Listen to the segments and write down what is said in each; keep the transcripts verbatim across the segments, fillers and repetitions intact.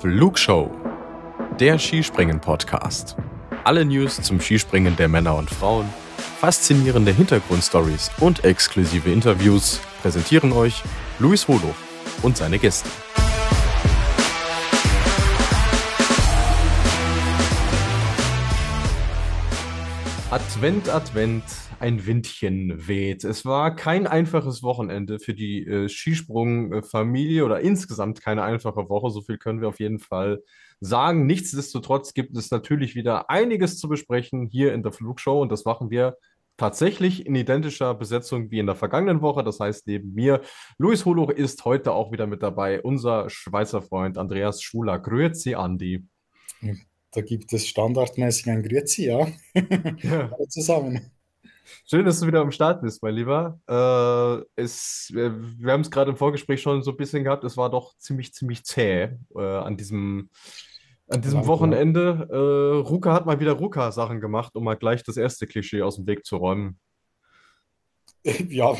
Flugshow, der Skispringen-Podcast. Alle News zum Skispringen der Männer und Frauen, faszinierende Hintergrundstories und exklusive Interviews präsentieren euch Luis Holoch und seine Gäste. Advent, Advent, ein Windchen weht. Es war kein einfaches Wochenende für die äh, Skisprung-Familie oder insgesamt keine einfache Woche. So viel können wir auf jeden Fall sagen. Nichtsdestotrotz gibt es natürlich wieder einiges zu besprechen hier in der Flugshow und das machen wir tatsächlich in identischer Besetzung wie in der vergangenen Woche. Das heißt, neben mir, Luis Holoch ist heute auch wieder mit dabei, unser Schweizer Freund Andreas Schuler. Grüezi, Andi. Da gibt es standardmäßig ein Grüezi, ja. Ja. Alle zusammen. Schön, dass du wieder am Start bist, mein Lieber. Äh, es, wir wir haben es gerade im Vorgespräch schon so ein bisschen gehabt. Es war doch ziemlich, ziemlich zäh äh, an diesem, an diesem Leider, ja. Wochenende. Äh, Ruka hat mal wieder Ruka-Sachen gemacht, um mal gleich das erste Klischee aus dem Weg zu räumen. Ja,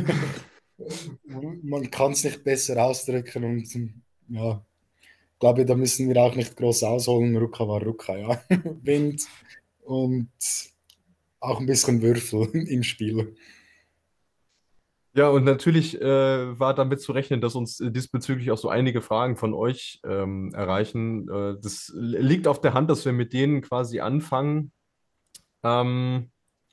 man kann es nicht besser ausdrücken und ja, ich glaube, da müssen wir auch nicht groß ausholen. Ruka war Ruka, ja. Wind und auch ein bisschen Würfel im Spiel. Ja, und natürlich äh, war damit zu rechnen, dass uns äh, diesbezüglich auch so einige Fragen von euch ähm, erreichen. Äh, das liegt auf der Hand, dass wir mit denen quasi anfangen. Ähm,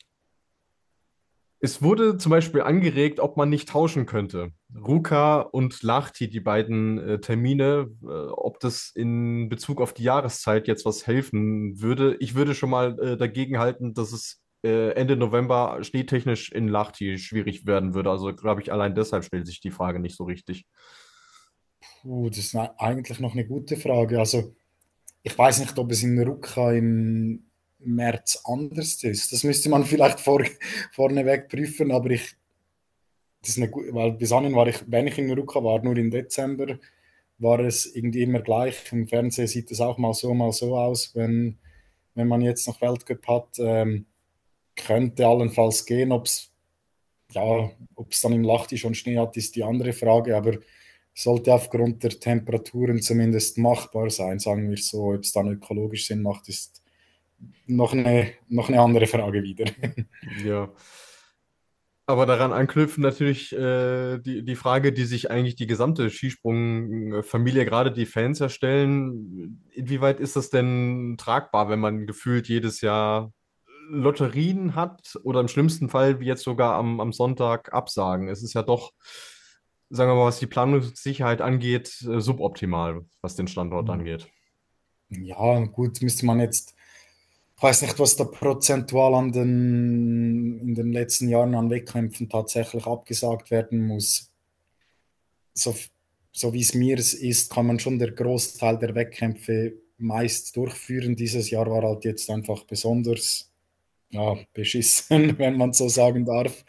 Es wurde zum Beispiel angeregt, ob man nicht tauschen könnte. Ruka und Lahti, die beiden äh, Termine, äh, ob das in Bezug auf die Jahreszeit jetzt was helfen würde. Ich würde schon mal äh, dagegen halten, dass es äh, Ende November schneetechnisch in Lahti schwierig werden würde. Also glaube ich, allein deshalb stellt sich die Frage nicht so richtig. Puh, das ist eigentlich noch eine gute Frage. Also, ich weiß nicht, ob es in Ruka im März anders ist. Das müsste man vielleicht vor, vorneweg prüfen, aber ich, das ist eine, gu- weil bis anhin war ich, wenn ich in Ruka war, nur im Dezember, war es irgendwie immer gleich. Im Fernsehen sieht es auch mal so, mal so aus. Wenn, wenn man jetzt noch Weltcup hat, ähm, könnte allenfalls gehen. Ob es ja, ob's dann im Lahti schon Schnee hat, ist die andere Frage. Aber sollte aufgrund der Temperaturen zumindest machbar sein, sagen wir so. Ob es dann ökologisch Sinn macht, ist noch eine, noch eine andere Frage wieder. Ja. Aber daran anknüpfen natürlich äh, die, die Frage, die sich eigentlich die gesamte Skisprung-Familie, gerade die Fans, ja stellen. Inwieweit ist das denn tragbar, wenn man gefühlt jedes Jahr Lotterien hat oder im schlimmsten Fall, wie jetzt sogar am, am Sonntag, Absagen? Es ist ja doch, sagen wir mal, was die Planungssicherheit angeht, äh, suboptimal, was den Standort angeht. Ja, gut, müsste man jetzt, ich weiß nicht, was da prozentual an den, in den letzten Jahren an Wettkämpfen tatsächlich abgesagt werden muss. So, so wie es mir ist, kann man schon der Großteil der Wettkämpfe meist durchführen. Dieses Jahr war halt jetzt einfach besonders ja, beschissen, wenn man so sagen darf.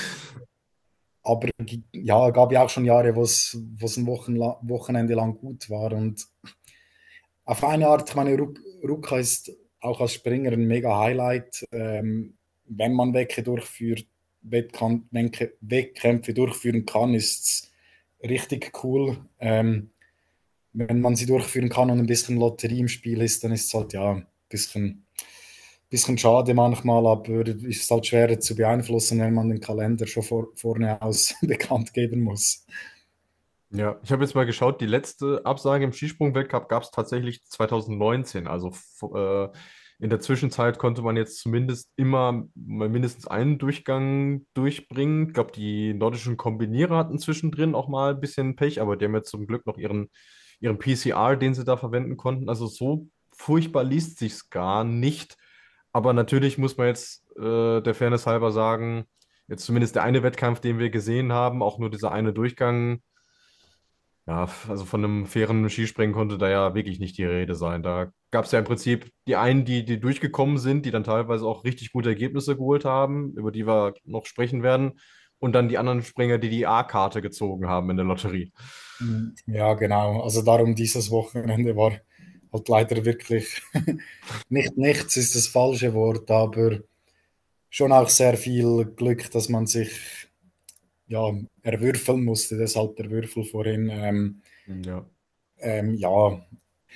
Aber ja, gab ja auch schon Jahre, wo es wo es ein Wochenla Wochenende lang gut war. Und auf eine Art, ich meine, Ruck, Ruka ist auch als Springer ein mega Highlight. Ähm, wenn man Wecke durchführt, Wettkan Wenke- Wettkämpfe durchführen kann, ist es richtig cool. Ähm, wenn man sie durchführen kann und ein bisschen Lotterie im Spiel ist, dann ist es halt ja ein bisschen, bisschen schade manchmal, aber ist halt schwerer zu beeinflussen, wenn man den Kalender schon vor, vorne aus bekannt geben muss. Ja, ich habe jetzt mal geschaut, die letzte Absage im Skisprung-Weltcup gab es tatsächlich zwanzig neunzehn. Also f- äh, in der Zwischenzeit konnte man jetzt zumindest immer mal mindestens einen Durchgang durchbringen. Ich glaube, die nordischen Kombinierer hatten zwischendrin auch mal ein bisschen Pech, aber die haben jetzt zum Glück noch ihren, ihren P C R, den sie da verwenden konnten. Also so furchtbar liest sich's gar nicht. Aber natürlich muss man jetzt äh, der Fairness halber sagen, jetzt zumindest der eine Wettkampf, den wir gesehen haben, auch nur dieser eine Durchgang. Ja, also von einem fairen Skispringen konnte da ja wirklich nicht die Rede sein. Da gab es ja im Prinzip die einen, die, die durchgekommen sind, die dann teilweise auch richtig gute Ergebnisse geholt haben, über die wir noch sprechen werden. Und dann die anderen Springer, die die A-Karte gezogen haben in der Lotterie. Ja, genau. Also darum dieses Wochenende war halt leider wirklich nicht nichts ist das falsche Wort, aber schon auch sehr viel Glück, dass man sich ja erwürfeln musste. Deshalb der Würfel vorhin. Ähm, Ja. ähm, ja,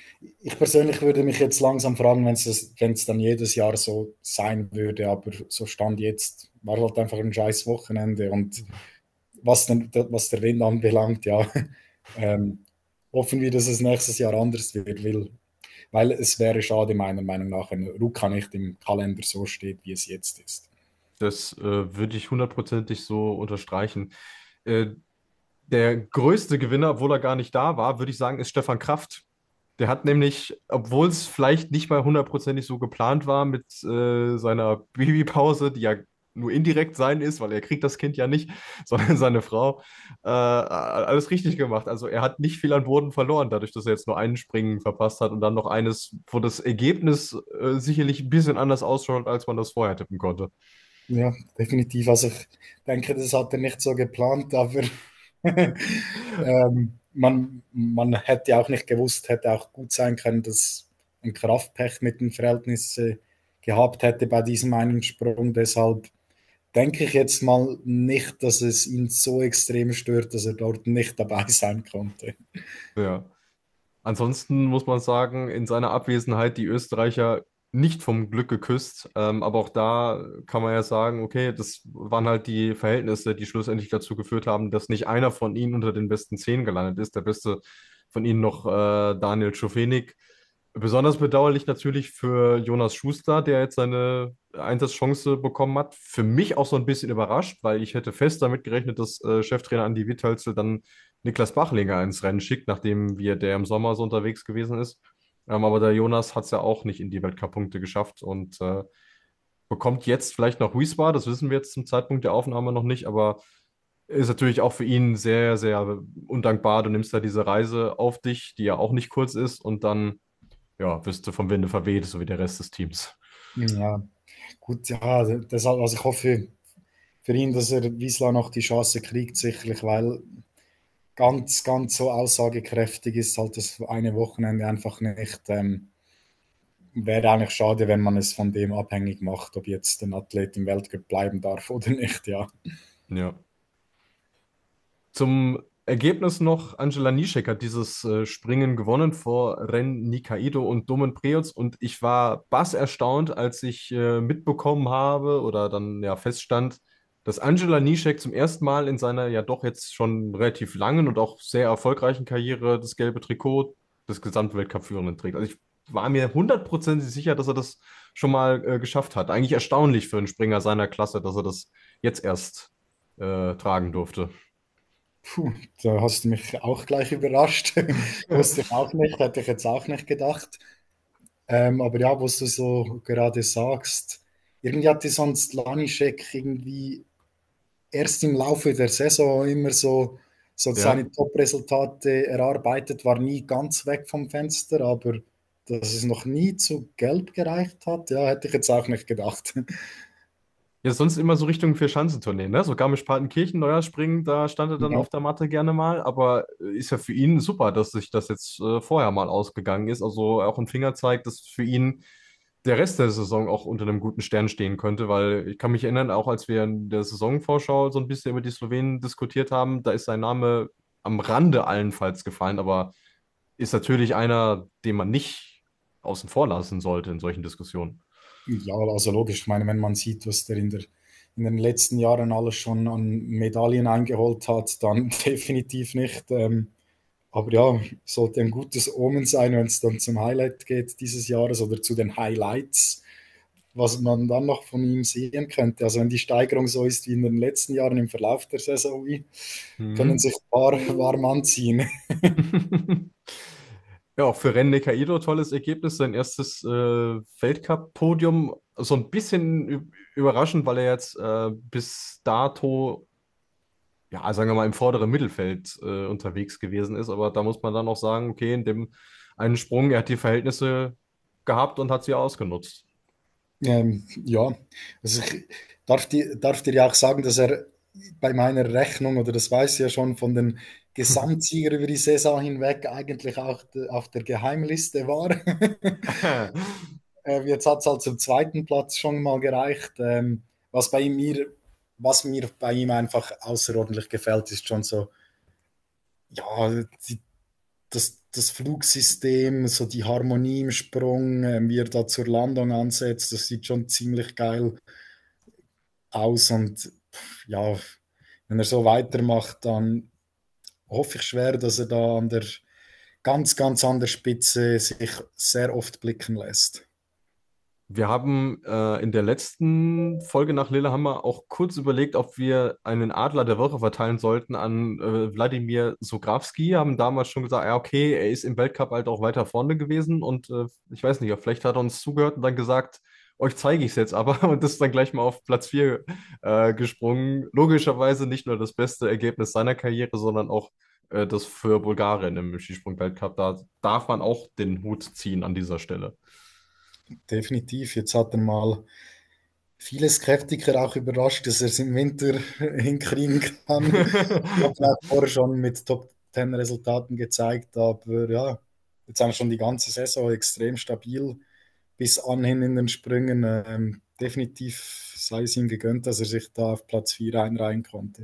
Ich persönlich würde mich jetzt langsam fragen, wenn es wenn es dann jedes Jahr so sein würde, aber so Stand jetzt war halt einfach ein scheiß Wochenende und was, den, was der Wind anbelangt, ja, ähm, hoffen wir, dass es nächstes Jahr anders wird, weil, weil es wäre schade, meiner Meinung nach, wenn Ruka nicht im Kalender so steht, wie es jetzt ist. Das äh, würde ich hundertprozentig so unterstreichen. Äh, Der größte Gewinner, obwohl er gar nicht da war, würde ich sagen, ist Stefan Kraft. Der hat nämlich, obwohl es vielleicht nicht mal hundertprozentig so geplant war mit äh, seiner Babypause, die ja nur indirekt sein ist, weil er kriegt das Kind ja nicht, sondern seine Frau, äh, alles richtig gemacht. Also er hat nicht viel an Boden verloren, dadurch, dass er jetzt nur einen Springen verpasst hat und dann noch eines, wo das Ergebnis äh, sicherlich ein bisschen anders ausschaut, als man das vorher tippen konnte. Ja, definitiv. Also ich denke, das hat er nicht so geplant, aber ähm, man, man hätte auch nicht gewusst, hätte auch gut sein können, dass ein Kraftpech mit den Verhältnissen gehabt hätte bei diesem einen Sprung. Deshalb denke ich jetzt mal nicht, dass es ihn so extrem stört, dass er dort nicht dabei sein konnte. Ja. Ansonsten muss man sagen, in seiner Abwesenheit die Österreicher nicht vom Glück geküsst. Ähm, aber auch da kann man ja sagen, okay, das waren halt die Verhältnisse, die schlussendlich dazu geführt haben, dass nicht einer von ihnen unter den besten zehn gelandet ist. Der beste von ihnen noch äh, Daniel Schofenig. Besonders bedauerlich natürlich für Jonas Schuster, der jetzt seine Einsatzchance bekommen hat. Für mich auch so ein bisschen überrascht, weil ich hätte fest damit gerechnet, dass äh, Cheftrainer Andi Witthölzl dann Niklas Bachlinger ins Rennen schickt, nachdem wir der im Sommer so unterwegs gewesen ist. Ähm, aber der Jonas hat es ja auch nicht in die Weltcup-Punkte geschafft und äh, bekommt jetzt vielleicht noch Wiesbaden, das wissen wir jetzt zum Zeitpunkt der Aufnahme noch nicht, aber ist natürlich auch für ihn sehr, sehr undankbar. Du nimmst da diese Reise auf dich, die ja auch nicht kurz ist, und dann ja, wirst du vom Winde verweht, so wie der Rest des Teams. Ja, gut, ja, deshalb, also ich hoffe für ihn, dass er Wiesla noch die Chance kriegt, sicherlich, weil ganz, ganz so aussagekräftig ist halt das eine Wochenende einfach nicht. Ähm, wäre eigentlich schade, wenn man es von dem abhängig macht, ob jetzt ein Athlet im Weltcup bleiben darf oder nicht, ja. Ja. Zum Ergebnis noch, Angela Nischek hat dieses äh, Springen gewonnen vor Ren Nikaido und Domen Preutz, und ich war bass erstaunt, als ich äh, mitbekommen habe oder dann ja feststand, dass Angela Nischek zum ersten Mal in seiner ja doch jetzt schon relativ langen und auch sehr erfolgreichen Karriere das gelbe Trikot des Gesamtweltcup-Führenden trägt. Also ich war mir hundertprozentig sicher, dass er das schon mal äh, geschafft hat. Eigentlich erstaunlich für einen Springer seiner Klasse, dass er das jetzt erst äh, tragen durfte. Puh, da hast du mich auch gleich überrascht. Wusste ich auch nicht, hätte ich jetzt auch nicht gedacht. Ähm, aber ja, was du so gerade sagst, irgendwie hatte sonst Lanišek irgendwie erst im Laufe der Saison immer so, so Ja, seine Top-Resultate erarbeitet, war nie ganz weg vom Fenster, aber dass es noch nie zu Gelb gereicht hat, ja, hätte ich jetzt auch nicht gedacht. ja, sonst immer so Richtung Vier-Schanzentournee, ne? So Garmisch-Partenkirchen, Neujahrspringen, da stand er dann Ja, auf der Matte gerne mal, aber äh, ist ja für ihn super, dass sich das jetzt äh, vorher mal ausgegangen ist. Also auch ein Fingerzeig, dass für ihn der Rest der Saison auch unter einem guten Stern stehen könnte, weil ich kann mich erinnern, auch als wir in der Saisonvorschau so ein bisschen über die Slowenen diskutiert haben, da ist sein Name am Rande allenfalls gefallen, aber ist natürlich einer, den man nicht außen vor lassen sollte in solchen Diskussionen. ja, also logisch. Ich meine, wenn man sieht, was der in der, in den letzten Jahren alles schon an Medaillen eingeholt hat, dann definitiv nicht. Ähm, aber ja, sollte ein gutes Omen sein, wenn es dann zum Highlight geht dieses Jahres oder zu den Highlights, was man dann noch von ihm sehen könnte. Also wenn die Steigerung so ist wie in den letzten Jahren im Verlauf der Saison, wie, können Mhm. sich ein paar warm anziehen. Ja, auch für Ren Nekaido tolles Ergebnis, sein erstes äh, Weltcup-Podium. So ein bisschen ü- überraschend, weil er jetzt äh, bis dato, ja, sagen wir mal, im vorderen Mittelfeld äh, unterwegs gewesen ist. Aber da muss man dann auch sagen, okay, in dem einen Sprung, er hat die Verhältnisse gehabt und hat sie ausgenutzt. Ähm, ja, also ich darf, dir, darf dir ja auch sagen, dass er bei meiner Rechnung, oder das weiß ich ja schon, von den Gesamtsiegern über die Saison hinweg eigentlich auch de, auf der Geheimliste war. äh, jetzt hat es halt zum zweiten Platz schon mal gereicht. Ähm, was bei ihm mir, was mir bei ihm einfach außerordentlich gefällt, ist schon so, ja, die, das, das Flugsystem, so die Harmonie im Sprung, äh, wie er da zur Landung ansetzt, das sieht schon ziemlich geil aus. Und ja, wenn er so weitermacht, dann hoffe ich schwer, dass er da an der ganz, ganz an der Spitze sich sehr oft blicken lässt. Wir haben äh, in der letzten Folge nach Lillehammer auch kurz überlegt, ob wir einen Adler der Woche verteilen sollten an äh, Wladimir Sograwski. Haben damals schon gesagt, ja, okay, er ist im Weltcup halt auch weiter vorne gewesen und äh, ich weiß nicht, vielleicht hat er uns zugehört und dann gesagt, euch zeige ich es jetzt aber und ist dann gleich mal auf Platz vier äh, gesprungen. Logischerweise nicht nur das beste Ergebnis seiner Karriere, sondern auch äh, das für Bulgarien im Skisprung-Weltcup. Da darf man auch den Hut ziehen an dieser Stelle. Definitiv. Jetzt hat er mal viele Skeptiker auch überrascht, dass er es im Winter hinkriegen kann. Ich habe auch vorher schon mit Top Ten Resultaten gezeigt, aber ja, jetzt eigentlich schon die ganze Saison extrem stabil bis anhin in den Sprüngen. Ähm, definitiv sei es ihm gegönnt, dass er sich da auf Platz vier einreihen konnte.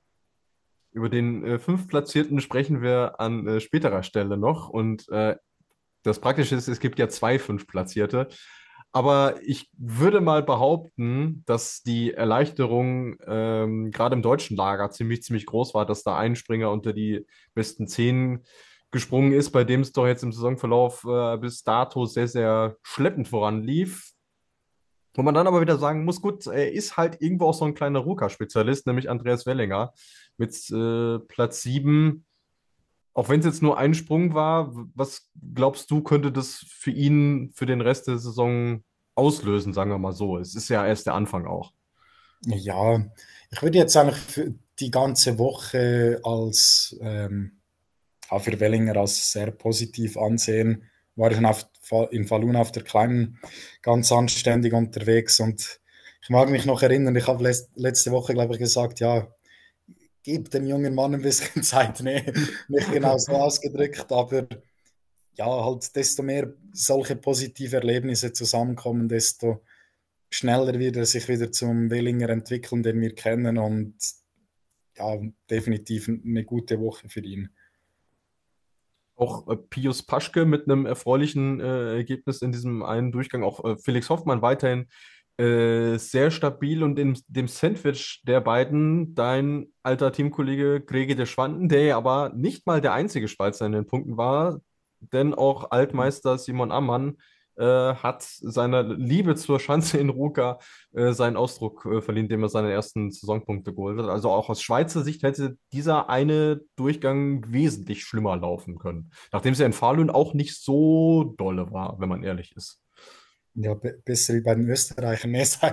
Über den äh, Fünftplatzierten sprechen wir an äh, späterer Stelle noch. Und äh, das Praktische ist, es gibt ja zwei Fünftplatzierte. Aber ich würde mal behaupten, dass die Erleichterung ähm, gerade im deutschen Lager ziemlich, ziemlich groß war, dass da ein Springer unter die besten zehn gesprungen ist, bei dem es doch jetzt im Saisonverlauf äh, bis dato sehr, sehr schleppend voranlief. Wo man dann aber wieder sagen muss, gut, er ist halt irgendwo auch so ein kleiner Ruka-Spezialist, nämlich Andreas Wellinger mit äh, Platz sieben. Auch wenn es jetzt nur ein Sprung war, was glaubst du, könnte das für ihn für den Rest der Saison auslösen, sagen wir mal so? Es ist ja erst der Anfang auch. Ja, ich würde jetzt eigentlich für die ganze Woche als ähm, auch für Wellinger als sehr positiv ansehen. War ich auf, in Falun auf der Kleinen ganz anständig unterwegs und ich mag mich noch erinnern, ich habe letzte Woche, glaube ich, gesagt, ja, gib dem jungen Mann ein bisschen Zeit. Nee, nicht genau so ausgedrückt, aber ja, halt desto mehr solche positive Erlebnisse zusammenkommen, desto schneller wird er sich wieder zum Wellinger entwickeln, den wir kennen und ja, definitiv eine gute Woche für ihn. Auch äh, Pius Paschke mit einem erfreulichen äh, Ergebnis in diesem einen Durchgang. Auch äh, Felix Hoffmann weiterhin äh, sehr stabil und in dem Sandwich der beiden dein alter Teamkollege Grege de Schwanden, der ja aber nicht mal der einzige Schweizer in den Punkten war, denn auch Altmeister Simon Ammann äh, hat seiner Liebe zur Schanze in Ruka äh, seinen Ausdruck äh, verliehen, indem er seine ersten Saisonpunkte geholt hat. Also auch aus Schweizer Sicht hätte dieser eine Durchgang wesentlich schlimmer laufen können. Nachdem es ja in Falun auch nicht so dolle war, wenn man ehrlich ist. Ja, be besser wie bei den Österreichern. Nee, sei-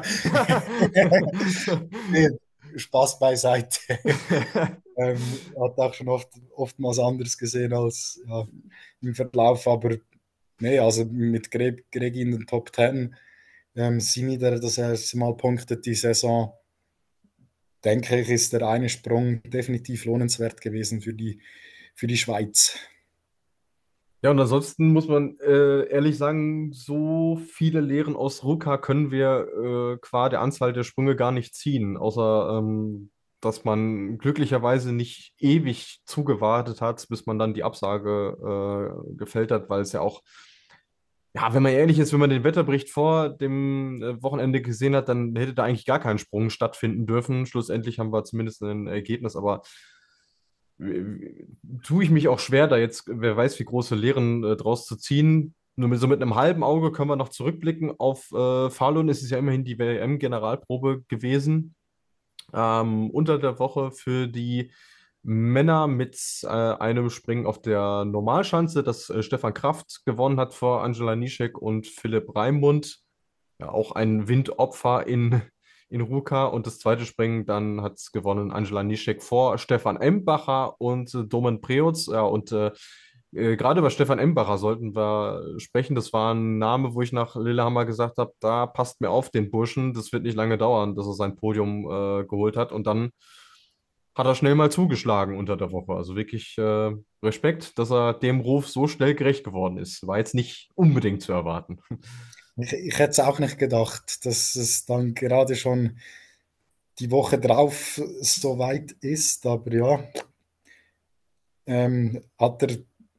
nee, Spaß beiseite. Ähm, hat auch schon oft, oftmals anders gesehen als ja, im Verlauf, aber nee, also mit Greg, Greg in den Top Ten, ähm, Simi, der das erste Mal punktet die Saison, denke ich, ist der eine Sprung definitiv lohnenswert gewesen für die, für die Schweiz. Ja, und ansonsten muss man äh, ehrlich sagen, so viele Lehren aus Ruka können wir äh, qua der Anzahl der Sprünge gar nicht ziehen, außer ähm, dass man glücklicherweise nicht ewig zugewartet hat, bis man dann die Absage äh, gefällt hat, weil es ja auch, ja, wenn man ehrlich ist, wenn man den Wetterbericht vor dem äh, Wochenende gesehen hat, dann hätte da eigentlich gar kein Sprung stattfinden dürfen. Schlussendlich haben wir zumindest ein Ergebnis, aber äh, tue ich mich auch schwer, da jetzt, wer weiß, wie große Lehren äh, draus zu ziehen. Nur mit, so mit einem halben Auge können wir noch zurückblicken. Auf äh, Falun ist es ja immerhin die W M-Generalprobe gewesen. Ähm, unter der Woche für die Männer mit äh, einem Springen auf der Normalschanze, das äh, Stefan Kraft gewonnen hat vor Angela Nischek und Philipp Raimund. Ja, auch ein Windopfer in, in Ruka. Und das zweite Springen, dann hat es gewonnen Angela Nischek vor Stefan Embacher und äh, Domen Preutz. Ja, und äh, äh, gerade über Stefan Embacher sollten wir sprechen. Das war ein Name, wo ich nach Lillehammer gesagt habe, da passt mir auf den Burschen. Das wird nicht lange dauern, dass er sein Podium äh, geholt hat. Und dann hat er schnell mal zugeschlagen unter der Woche. Also wirklich äh, Respekt, dass er dem Ruf so schnell gerecht geworden ist. War jetzt nicht unbedingt zu erwarten. Ich, ich hätte es auch nicht gedacht, dass es dann gerade schon die Woche drauf so weit ist, aber ja, ähm, hat er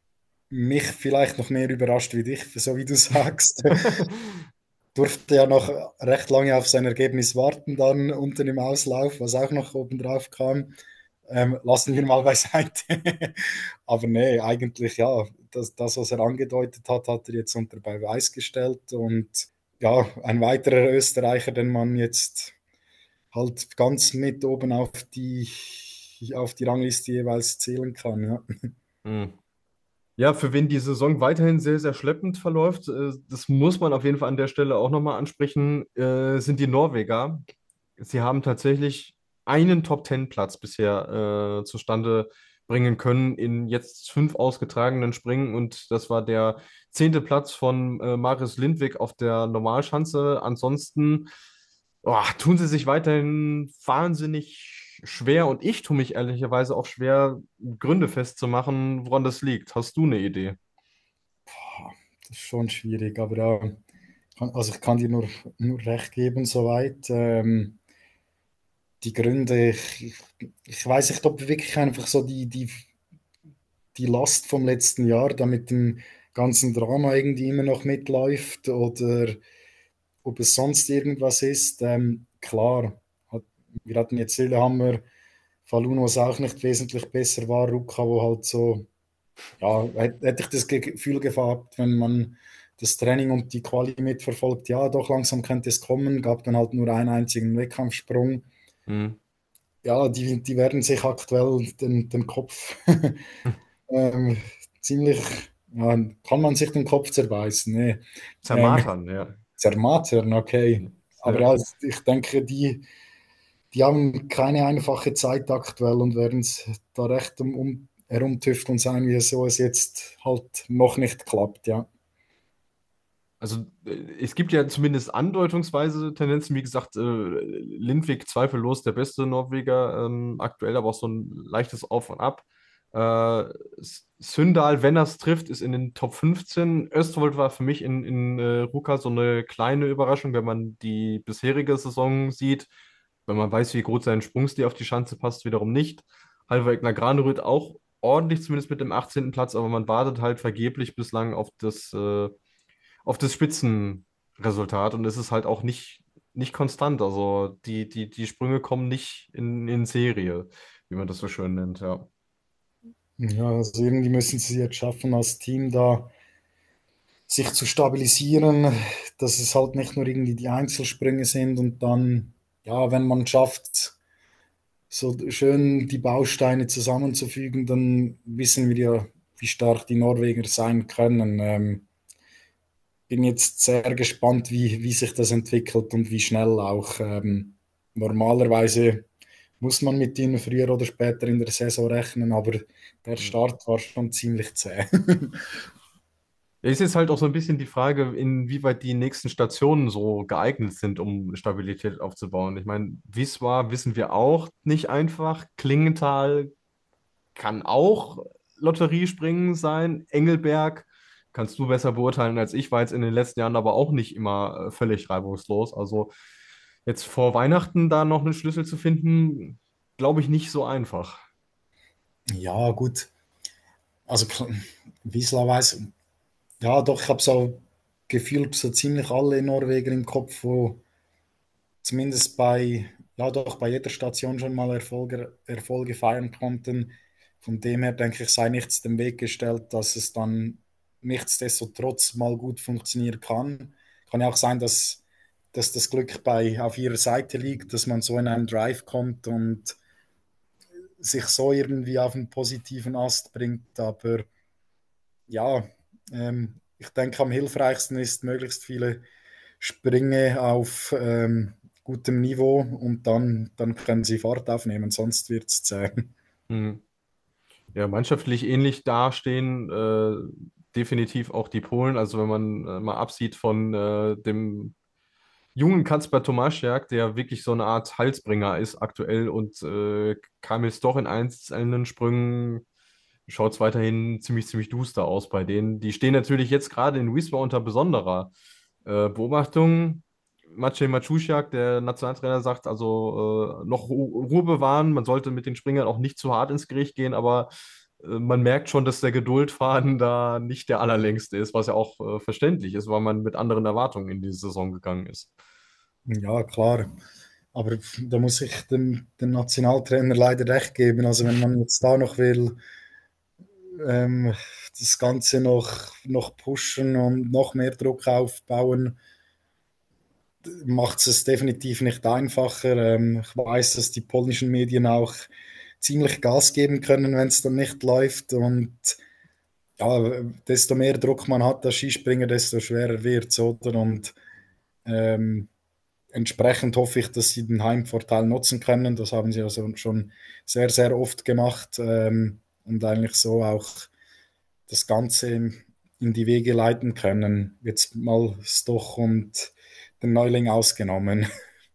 mich vielleicht noch mehr überrascht wie dich, so wie du sagst. Durfte ja noch recht lange auf sein Ergebnis warten, dann unten im Auslauf, was auch noch oben drauf kam. Ähm, lassen wir mal beiseite. Aber nee, eigentlich ja, das, das, was er angedeutet hat, hat er jetzt unter Beweis gestellt. Und ja, ein weiterer Österreicher, den man jetzt halt ganz mit oben auf die, auf die Rangliste jeweils zählen kann. Ja. Hm. Ja, für wen die Saison weiterhin sehr, sehr schleppend verläuft, äh, das muss man auf jeden Fall an der Stelle auch nochmal ansprechen, äh, sind die Norweger. Sie haben tatsächlich einen Top-Ten-Platz bisher äh, zustande bringen können in jetzt fünf ausgetragenen Springen und das war der zehnte Platz von äh, Marius Lindvik auf der Normalschanze. Ansonsten oh, tun sie sich weiterhin wahnsinnig schwer und ich tue mich ehrlicherweise auch schwer, Gründe festzumachen, woran das liegt. Hast du eine Idee? Das ist schon schwierig, aber ja, kann- also ich kann dir nur, nur recht geben soweit. Ähm, die Gründe, ich, ich, ich weiß nicht, ob wirklich einfach so die, die, die Last vom letzten Jahr da mit dem ganzen Drama irgendwie immer noch mitläuft oder ob es sonst irgendwas ist. Ähm, klar, hat, wir hatten jetzt Lillehammer, Falun, was auch nicht wesentlich besser war, Ruka, wo halt so, ja, hätte hätte ich das Gefühl gehabt, wenn man das Training und die Quali mitverfolgt, ja, doch langsam könnte es kommen, gab dann halt nur einen einzigen Wettkampfsprung. Hm. Ja, die, die werden sich aktuell den, den Kopf ähm, ziemlich, ja, kann man sich den Kopf zerbeißen, nee. Ähm, Zermartern, ja. zermatern, okay. Aber Ja. ja, ich denke, die, die haben keine einfache Zeit aktuell und werden es da recht um, um herumtüfteln sein, wie so es jetzt halt noch nicht klappt, ja. Also äh, es gibt ja zumindest andeutungsweise Tendenzen, wie gesagt, äh, Lindvik zweifellos der beste Norweger, ähm, aktuell aber auch so ein leichtes Auf und Ab. Äh, S- Sündal, wenn er es trifft, ist in den Top fünfzehn. Östfold war für mich in, in äh, Ruka so eine kleine Überraschung, wenn man die bisherige Saison sieht. Wenn man weiß, wie gut sein Sprungstil auf die Schanze passt, wiederum nicht. Halvor Granerüt auch ordentlich, zumindest mit dem achtzehnten Platz, aber man wartet halt vergeblich bislang auf das äh, auf das Spitzenresultat und es ist halt auch nicht, nicht konstant. Also die, die, die Sprünge kommen nicht in, in Serie, wie man das so schön nennt, ja. Ja, also irgendwie müssen sie es jetzt schaffen, als Team da sich zu stabilisieren, dass es halt nicht nur irgendwie die Einzelsprünge sind und dann, ja, wenn man schafft, so schön die Bausteine zusammenzufügen, dann wissen wir ja, wie stark die Norweger sein können. Ähm, bin jetzt sehr gespannt, wie, wie sich das entwickelt und wie schnell auch. Ähm, normalerweise muss man mit ihnen früher oder später in der Saison rechnen, aber der Start war schon ziemlich zäh. Ja, ist jetzt halt auch so ein bisschen die Frage, inwieweit die nächsten Stationen so geeignet sind, um Stabilität aufzubauen. Ich meine, Wismar wissen wir auch nicht einfach. Klingenthal kann auch Lotteriespringen sein. Engelberg kannst du besser beurteilen als ich, war jetzt in den letzten Jahren aber auch nicht immer äh, völlig reibungslos. Also jetzt vor Weihnachten da noch einen Schlüssel zu finden, glaube ich, nicht so einfach. Ja, gut. Also Wisla weiß, ja doch, ich habe so gefühlt so ziemlich alle Norweger im Kopf, wo zumindest bei, ja doch, bei jeder Station schon mal Erfolge, Erfolge feiern konnten. Von dem her denke ich, sei nichts dem Weg gestellt, dass es dann nichtsdestotrotz mal gut funktionieren kann. Kann ja auch sein, dass, dass das Glück bei, auf ihrer Seite liegt, dass man so in einen Drive kommt und sich so irgendwie auf einen positiven Ast bringt. Aber ja, ähm, ich denke, am hilfreichsten ist, möglichst viele Sprünge auf ähm, gutem Niveau und dann, dann können sie Fahrt aufnehmen, sonst wird es zäh. Hm. Ja, mannschaftlich ähnlich dastehen, äh, definitiv auch die Polen. Also wenn man äh, mal absieht von äh, dem jungen Kacper Tomasiak, der wirklich so eine Art Halsbringer ist aktuell und äh, kam jetzt doch in einzelnen Sprüngen, schaut es weiterhin ziemlich, ziemlich duster aus bei denen. Die stehen natürlich jetzt gerade in Wisła unter besonderer äh, Beobachtung. Maciej Maciusiak, der Nationaltrainer, sagt also äh, noch Ru Ruhe bewahren, man sollte mit den Springern auch nicht zu hart ins Gericht gehen, aber äh, man merkt schon, dass der Geduldfaden da nicht der allerlängste ist, was ja auch äh, verständlich ist, weil man mit anderen Erwartungen in diese Saison gegangen ist. Ja, klar. Aber da muss ich dem, dem Nationaltrainer leider recht geben. Also wenn man jetzt da noch will, ähm, das Ganze noch, noch pushen und noch mehr Druck aufbauen, macht es definitiv nicht einfacher. Ähm, ich weiß, dass die polnischen Medien auch ziemlich Gas geben können, wenn es dann nicht läuft. Und ja, desto mehr Druck man hat als Skispringer, desto schwerer wird es, oder? Und ähm, entsprechend hoffe ich, dass sie den Heimvorteil nutzen können. Das haben sie also schon sehr, sehr oft gemacht ähm, und eigentlich so auch das Ganze in die Wege leiten können. Jetzt mal Stoch und den Neuling ausgenommen.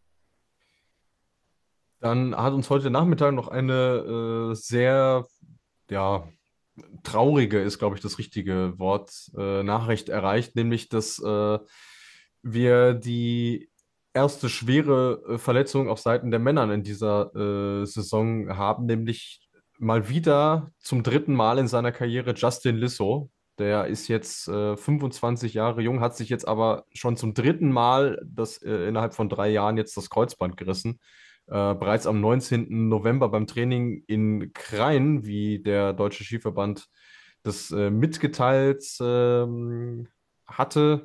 Dann hat uns heute Nachmittag noch eine äh, sehr, ja, traurige ist, glaube ich, das richtige Wort, äh, Nachricht erreicht, nämlich, dass äh, wir die erste schwere äh, Verletzung auf Seiten der Männer in dieser äh, Saison haben, nämlich mal wieder zum dritten Mal in seiner Karriere Justin Lissow. Der ist jetzt äh, fünfundzwanzig Jahre jung, hat sich jetzt aber schon zum dritten Mal das äh, innerhalb von drei Jahren jetzt das Kreuzband gerissen. Äh, bereits am neunzehnten November beim Training in Krain, wie der Deutsche Skiverband das äh, mitgeteilt ähm, hatte.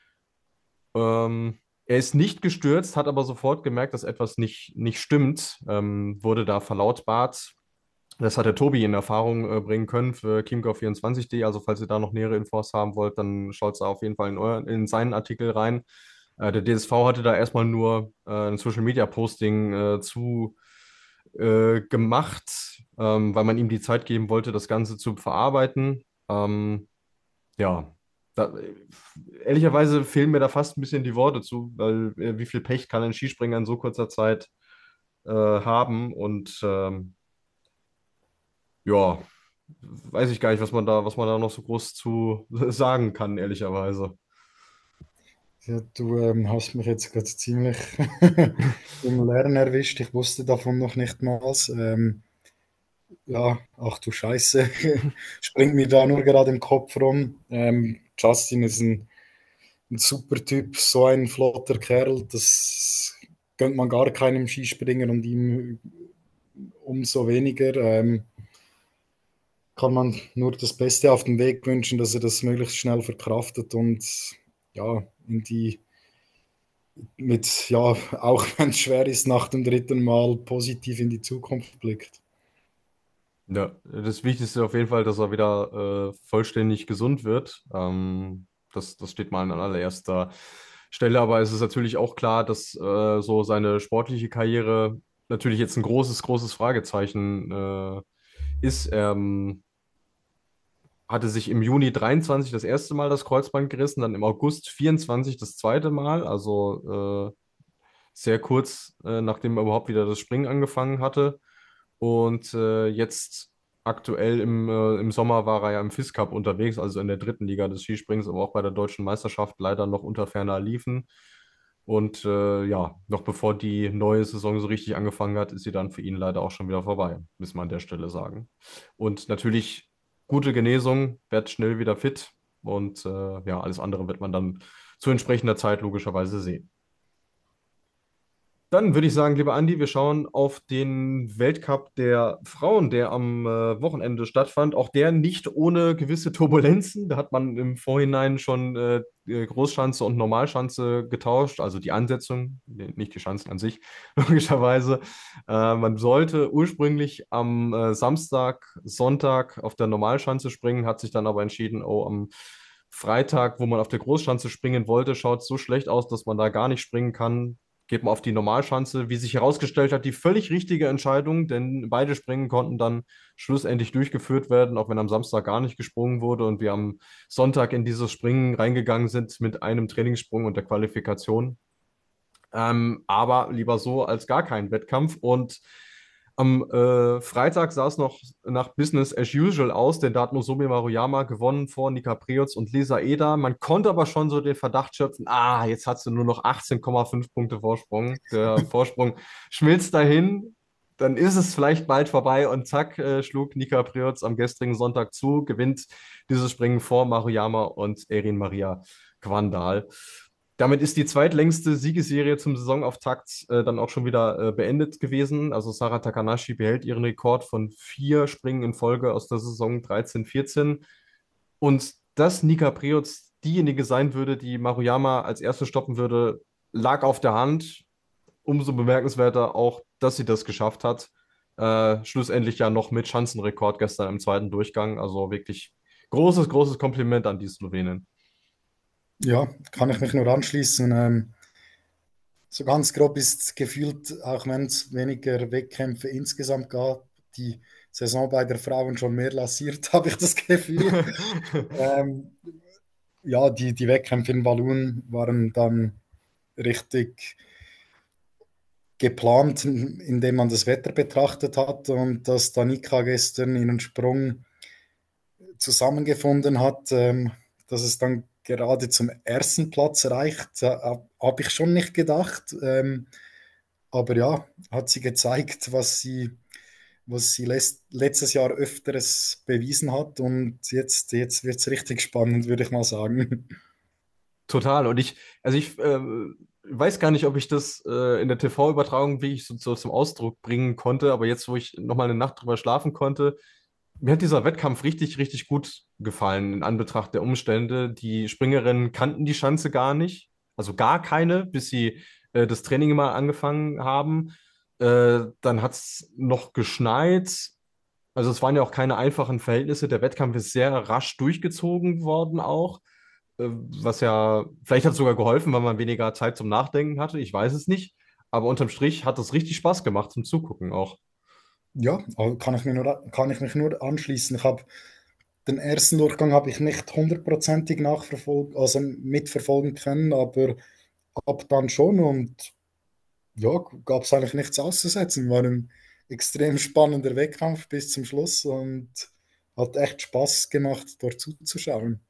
Ähm, Er ist nicht gestürzt, hat aber sofort gemerkt, dass etwas nicht, nicht stimmt, ähm, wurde da verlautbart. Das hat der Tobi in Erfahrung äh, bringen können für Chiemgau vierundzwanzig punkt de. Also falls ihr da noch nähere Infos haben wollt, dann schaut da auf jeden Fall in, euer, in seinen Artikel rein. Äh, der D S V hatte da erstmal nur äh, ein Social Media Posting äh, zu äh, gemacht, ähm, weil man ihm die Zeit geben wollte, das Ganze zu verarbeiten. Ähm, ja, da, ehrlicherweise fehlen mir da fast ein bisschen die Worte zu, weil äh, wie viel Pech kann ein Skispringer in so kurzer Zeit äh, haben und ähm, ja, weiß ich gar nicht, was man da, was man da noch so groß zu sagen kann, ehrlicherweise. Ja, du ähm, hast mich jetzt gerade ziemlich im Lernen erwischt. Ich wusste davon noch nicht mal. Ähm, ja, ach du Scheiße, springt mir da nur gerade im Kopf rum. Ähm, Justin ist ein, ein super Typ, so ein flotter Kerl. Das gönnt man gar keinem Skispringer und ihm umso weniger. Ähm, kann man nur das Beste auf den Weg wünschen, dass er das möglichst schnell verkraftet und ja, in die mit, ja, auch wenn es schwer ist, nach dem dritten Mal positiv in die Zukunft blickt. Ja, das Wichtigste auf jeden Fall, dass er wieder äh, vollständig gesund wird. Ähm, das, das steht mal an allererster Stelle, aber es ist natürlich auch klar, dass äh, so seine sportliche Karriere natürlich jetzt ein großes, großes Fragezeichen äh, ist. Ähm, hatte sich im Juni dreiundzwanzig das erste Mal das Kreuzband gerissen, dann im August vierundzwanzig das zweite Mal, also äh, sehr kurz, äh, nachdem er überhaupt wieder das Springen angefangen hatte. Und äh, jetzt aktuell im, äh, im Sommer war er ja im FIS Cup unterwegs, also in der dritten Liga des Skisprings, aber auch bei der deutschen Meisterschaft leider noch unter ferner Liefen. Und äh, ja, noch bevor die neue Saison so richtig angefangen hat, ist sie dann für ihn leider auch schon wieder vorbei, müssen wir an der Stelle sagen. Und natürlich gute Genesung, wird schnell wieder fit und äh, ja, alles andere wird man dann zu entsprechender Zeit logischerweise sehen. Dann würde ich sagen, lieber Andi, wir schauen auf den Weltcup der Frauen, der am äh, Wochenende stattfand. Auch der nicht ohne gewisse Turbulenzen. Da hat man im Vorhinein schon äh, äh, Großschanze und Normalschanze getauscht, also die Ansetzung, nee, nicht die Schanzen an sich, logischerweise. Äh, man sollte ursprünglich am äh, Samstag, Sonntag auf der Normalschanze springen, hat sich dann aber entschieden, oh, am Freitag, wo man auf der Großschanze springen wollte, schaut es so schlecht aus, dass man da gar nicht springen kann, geht man auf die Normalschanze. Wie sich herausgestellt hat, die völlig richtige Entscheidung, denn beide Springen konnten dann schlussendlich durchgeführt werden, auch wenn am Samstag gar nicht gesprungen wurde und wir am Sonntag in dieses Springen reingegangen sind mit einem Trainingssprung und der Qualifikation. Ähm, aber lieber so als gar kein Wettkampf. Und am äh, Freitag sah es noch nach Business as usual aus, denn da hat Nozomi Maruyama gewonnen vor Nika Priots und Lisa Eder. Man konnte aber schon so den Verdacht schöpfen, ah, jetzt hat sie nur noch achtzehn Komma fünf Punkte Vorsprung. Der Vorsprung schmilzt dahin. dann ist es vielleicht bald vorbei und zack, äh, schlug Nika Priots am gestrigen Sonntag zu, gewinnt dieses Springen vor Maruyama und Erin Maria Kvandal. Damit ist die zweitlängste Siegesserie zum Saisonauftakt äh, dann auch schon wieder äh, beendet gewesen. Also Sara Takanashi behält ihren Rekord von vier Springen in Folge aus der Saison dreizehn vierzehn. Und dass Nika Priots diejenige sein würde, die Maruyama als erste stoppen würde, lag auf der Hand. Umso bemerkenswerter auch, dass sie das geschafft hat. Äh, schlussendlich ja noch mit Schanzenrekord gestern im zweiten Durchgang. Also wirklich großes, großes Kompliment an die Slowenin. Ja, kann ich mich nur anschließen. Ähm, so ganz grob ist gefühlt, auch wenn es weniger Wettkämpfe insgesamt gab, die Saison bei der Frauen schon mehr lassiert, habe ich das Gefühl. Ähm, ja, die, die Wettkämpfe in Walloon waren dann richtig geplant, indem man das Wetter betrachtet hat und dass Danica gestern ihren Sprung zusammengefunden hat, ähm, dass es dann gerade zum ersten Platz reicht, äh, habe ich schon nicht gedacht. Ähm, aber ja, hat sie gezeigt, was sie, was sie les- letztes Jahr öfteres bewiesen hat und jetzt, jetzt wird es richtig spannend, würde ich mal sagen. Total. Und ich, also ich äh, weiß gar nicht, ob ich das äh, in der T V-Übertragung wirklich so, so zum Ausdruck bringen konnte, aber jetzt, wo ich nochmal eine Nacht drüber schlafen konnte, mir hat dieser Wettkampf richtig, richtig gut gefallen in Anbetracht der Umstände. Die Springerinnen kannten die Schanze gar nicht, also gar keine, bis sie äh, das Training mal angefangen haben. Äh, dann hat es noch geschneit. Also es waren ja auch keine einfachen Verhältnisse. Der Wettkampf ist sehr rasch durchgezogen worden auch, äh, was ja, vielleicht hat es sogar geholfen, weil man weniger Zeit zum Nachdenken hatte. Ich weiß es nicht. Aber unterm Strich hat es richtig Spaß gemacht zum Zugucken auch. Ja, also kann ich, mir nur, kann ich mich nur anschließen. Ich habe den ersten Durchgang habe ich nicht hundertprozentig nachverfolgt, also mitverfolgen können, aber ab dann schon und ja, gab es eigentlich nichts auszusetzen. War ein extrem spannender Wettkampf bis zum Schluss und hat echt Spaß gemacht, dort zuzuschauen.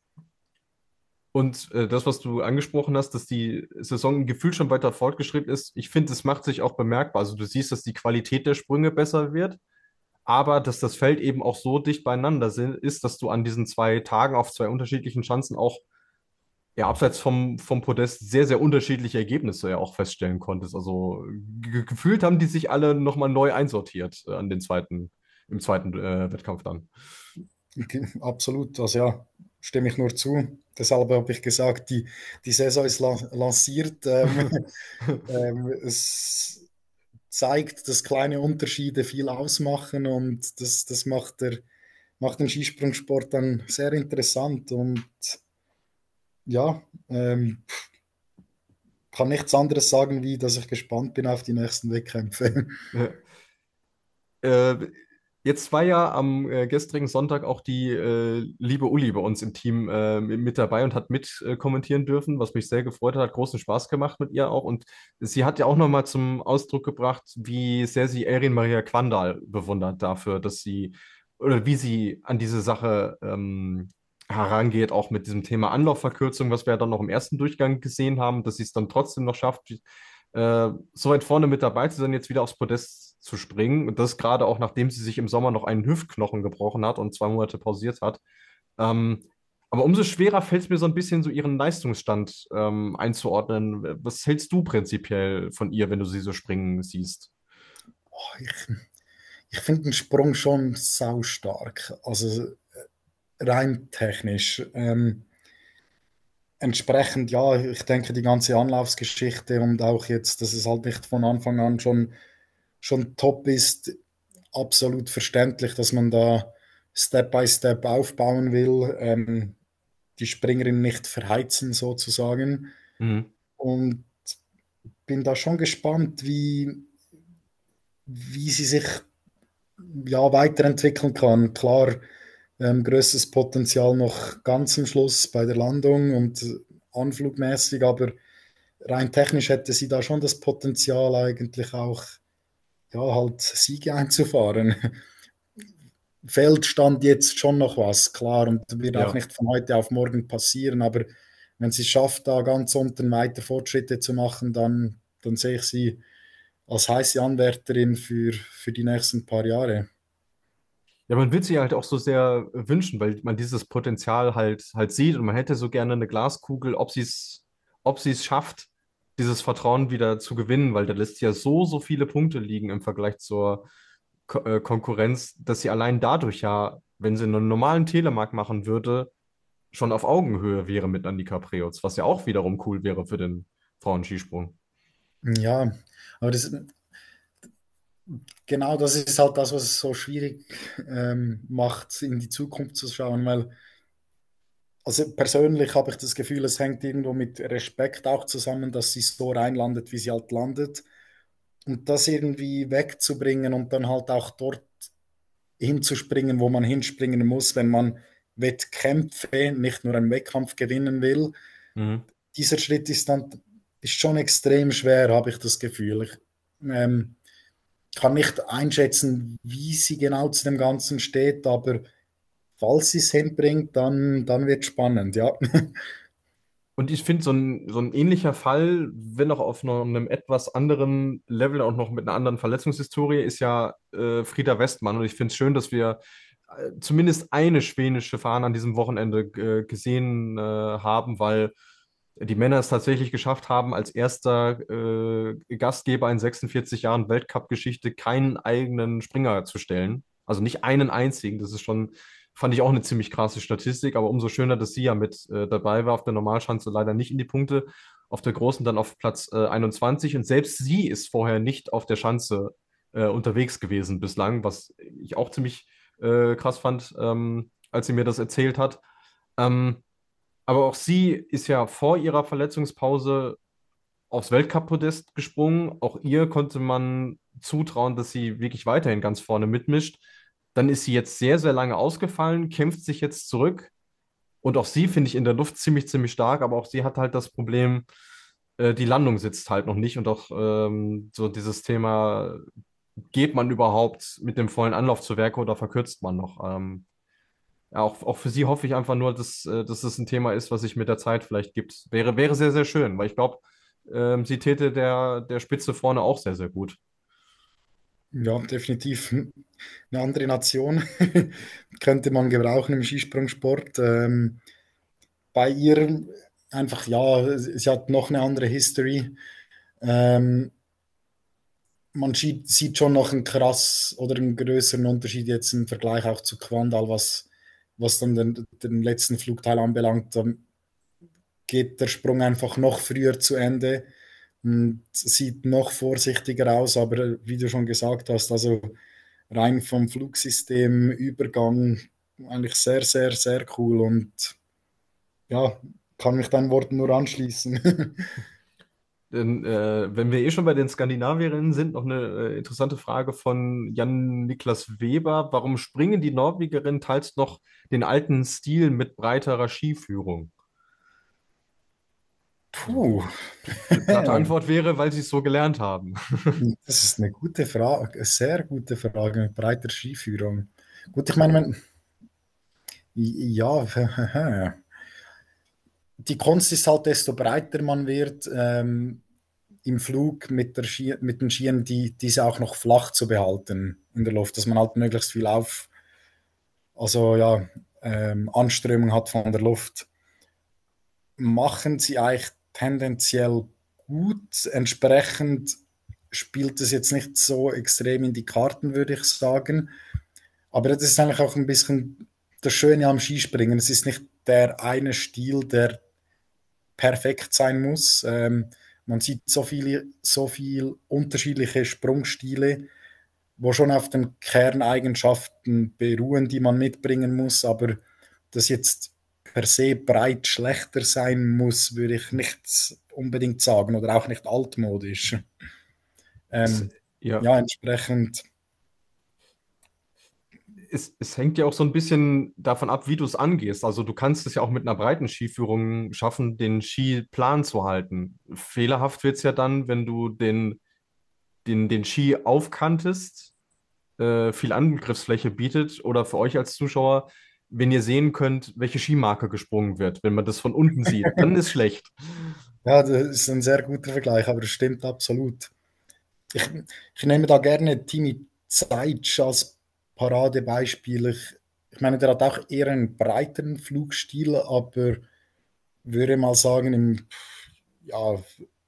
Und äh, das, was du angesprochen hast, dass die Saison gefühlt schon weiter fortgeschritten ist, ich finde, es macht sich auch bemerkbar. Also du siehst, dass die Qualität der Sprünge besser wird, aber dass das Feld eben auch so dicht beieinander sind, ist, dass du an diesen zwei Tagen auf zwei unterschiedlichen Schanzen auch, ja, abseits vom, vom Podest sehr, sehr unterschiedliche Ergebnisse ja auch feststellen konntest. Also ge gefühlt haben die sich alle nochmal neu einsortiert äh, an den zweiten, im zweiten äh, Wettkampf dann. Okay, absolut, also ja, stimme ich nur zu. Deshalb habe ich gesagt, die, die Saison ist la lanciert. Ähm, ähm, es zeigt, dass kleine Unterschiede viel ausmachen und das, das macht, der, macht den Skisprungsport dann sehr interessant und ja, ähm, kann nichts anderes sagen, wie dass ich gespannt bin auf die nächsten Wettkämpfe. Äh, Jetzt war ja am äh, gestrigen Sonntag auch die äh, liebe Uli bei uns im Team äh, mit dabei und hat mit äh, kommentieren dürfen, was mich sehr gefreut hat, hat großen Spaß gemacht mit ihr auch. Und sie hat ja auch nochmal zum Ausdruck gebracht, wie sehr sie Erin Maria Quandal bewundert dafür, dass sie oder wie sie an diese Sache ähm, herangeht, auch mit diesem Thema Anlaufverkürzung, was wir ja dann noch im ersten Durchgang gesehen haben, dass sie es dann trotzdem noch schafft, äh, so weit vorne mit dabei zu sein, jetzt wieder aufs Podest zu springen. Und das gerade auch, nachdem sie sich im Sommer noch einen Hüftknochen gebrochen hat und zwei Monate pausiert hat. Ähm, aber umso schwerer fällt es mir so ein bisschen, so ihren Leistungsstand ähm, einzuordnen. Was hältst du prinzipiell von ihr, wenn du sie so springen siehst? Oh, ich ich finde den Sprung schon sau stark. Also rein technisch. Ähm, entsprechend, ja, ich denke, die ganze Anlaufsgeschichte und auch jetzt, dass es halt nicht von Anfang an schon, schon top ist, absolut verständlich, dass man da Step by Step aufbauen will, ähm, die Springerin nicht verheizen sozusagen. Mhm. Und bin da schon gespannt, wie, wie sie sich ja, weiterentwickeln kann. Klar, ähm, größtes Potenzial noch ganz am Schluss bei der Landung und äh, anflugmäßig, aber rein technisch hätte sie da schon das Potenzial eigentlich auch, ja, halt Siege einzufahren. Fehlt stand jetzt schon noch was, klar, und wird auch Ja. nicht von heute auf morgen passieren, aber wenn sie es schafft, da ganz unten weiter Fortschritte zu machen, dann, dann sehe ich sie als heiße Anwärterin für, für die nächsten paar Jahre. Ja, man will sie halt auch so sehr wünschen, weil man dieses Potenzial halt halt sieht und man hätte so gerne eine Glaskugel, ob sie es ob sie es schafft, dieses Vertrauen wieder zu gewinnen, weil da lässt ja so, so viele Punkte liegen im Vergleich zur Ko äh, Konkurrenz, dass sie allein dadurch ja, wenn sie einen normalen Telemark machen würde, schon auf Augenhöhe wäre mit Annika Preutz, was ja auch wiederum cool wäre für den Frauenskisprung. Ja, aber das, genau das ist halt das, was es so schwierig ähm, macht, in die Zukunft zu schauen, weil also persönlich habe ich das Gefühl, es hängt irgendwo mit Respekt auch zusammen, dass sie so reinlandet, wie sie halt landet. Und das irgendwie wegzubringen und dann halt auch dort hinzuspringen, wo man hinspringen muss, wenn man Wettkämpfe, nicht nur einen Wettkampf gewinnen will. Mhm. Dieser Schritt ist dann ist schon extrem schwer, habe ich das Gefühl. Ich ähm, kann nicht einschätzen, wie sie genau zu dem Ganzen steht, aber falls sie es hinbringt, dann, dann wird es spannend, ja. Und ich finde, so ein, so ein ähnlicher Fall, wenn auch auf noch einem etwas anderen Level und noch mit einer anderen Verletzungshistorie, ist ja äh, Frieda Westmann. Und ich finde es schön, dass wir äh, zumindest eine schwedische Fahne an diesem Wochenende äh, gesehen äh, haben, weil die Männer es tatsächlich geschafft haben, als erster äh, Gastgeber in sechsundvierzig Jahren Weltcup-Geschichte keinen eigenen Springer zu stellen. Also nicht einen einzigen. Das ist schon, fand ich auch eine ziemlich krasse Statistik, aber umso schöner, dass sie ja mit äh, dabei war. Auf der Normalschanze leider nicht in die Punkte, auf der großen dann auf Platz äh, einundzwanzig. Und selbst sie ist vorher nicht auf der Schanze äh, unterwegs gewesen bislang, was ich auch ziemlich äh, krass fand, ähm, als sie mir das erzählt hat. Ähm, aber auch sie ist ja vor ihrer Verletzungspause aufs Weltcup-Podest gesprungen. Auch ihr konnte man zutrauen, dass sie wirklich weiterhin ganz vorne mitmischt. Dann ist sie jetzt sehr, sehr lange ausgefallen, kämpft sich jetzt zurück. Und auch sie finde ich in der Luft ziemlich, ziemlich stark. Aber auch sie hat halt das Problem, äh, die Landung sitzt halt noch nicht. Und auch ähm, so dieses Thema, geht man überhaupt mit dem vollen Anlauf zu Werke oder verkürzt man noch? Ähm, ja, auch, auch für sie hoffe ich einfach nur, dass, äh, dass es ein Thema ist, was sich mit der Zeit vielleicht gibt. Wäre, wäre sehr, sehr schön, weil ich glaube, ähm, sie täte der, der Spitze vorne auch sehr, sehr gut. Ja, definitiv eine andere Nation könnte man gebrauchen im Skisprungsport. Ähm, bei ihr einfach, ja, sie hat noch eine andere History. Ähm, man sieht, sieht schon noch einen krass oder einen größeren Unterschied jetzt im Vergleich auch zu Quandal, was, was dann den, den letzten Flugteil anbelangt. Da geht der Sprung einfach noch früher zu Ende und sieht noch vorsichtiger aus, aber wie du schon gesagt hast, also rein vom Flugsystem, Übergang, eigentlich sehr, sehr, sehr cool und ja, kann mich deinen Worten nur anschließen. Denn, äh, wenn wir eh schon bei den Skandinavierinnen sind, noch eine äh, interessante Frage von Jan-Niklas Weber. Warum springen die Norwegerinnen teils noch den alten Stil mit breiterer Skiführung? Also, Puh, pl platte Antwort wäre, weil sie es so gelernt haben. das ist eine gute Frage, eine sehr gute Frage mit breiter Skiführung. Gut, ich meine, wenn, ja, die Kunst ist halt, desto breiter man wird, ähm, im Flug mit, der Ski, mit den Skiern, die, diese auch noch flach zu behalten in der Luft, dass man halt möglichst viel auf, also ja, ähm, Anströmung hat von der Luft. Machen sie eigentlich tendenziell gut. Entsprechend spielt es jetzt nicht so extrem in die Karten, würde ich sagen. Aber das ist eigentlich auch ein bisschen das Schöne am Skispringen. Es ist nicht der eine Stil, der perfekt sein muss. Ähm, man sieht so viele, so viel unterschiedliche Sprungstile, wo schon auf den Kerneigenschaften beruhen, die man mitbringen muss. Aber das jetzt per se breit schlechter sein muss, würde ich nicht unbedingt sagen oder auch nicht altmodisch. Es, Ähm, ja, ja, entsprechend, es, es hängt ja auch so ein bisschen davon ab, wie du es angehst. Also du kannst es ja auch mit einer breiten Skiführung schaffen, den Skiplan zu halten. Fehlerhaft wird es ja dann, wenn du den, den, den Ski aufkantest, äh, viel Angriffsfläche bietet oder für euch als Zuschauer, wenn ihr sehen könnt, welche Skimarke gesprungen wird. Wenn man das von unten sieht, dann ist schlecht. ja, das ist ein sehr guter Vergleich, aber das stimmt absolut. Ich, ich nehme da gerne Timi Zajc als Paradebeispiel. Ich, ich meine, der hat auch eher einen breiteren Flugstil, aber würde mal sagen, im, ja,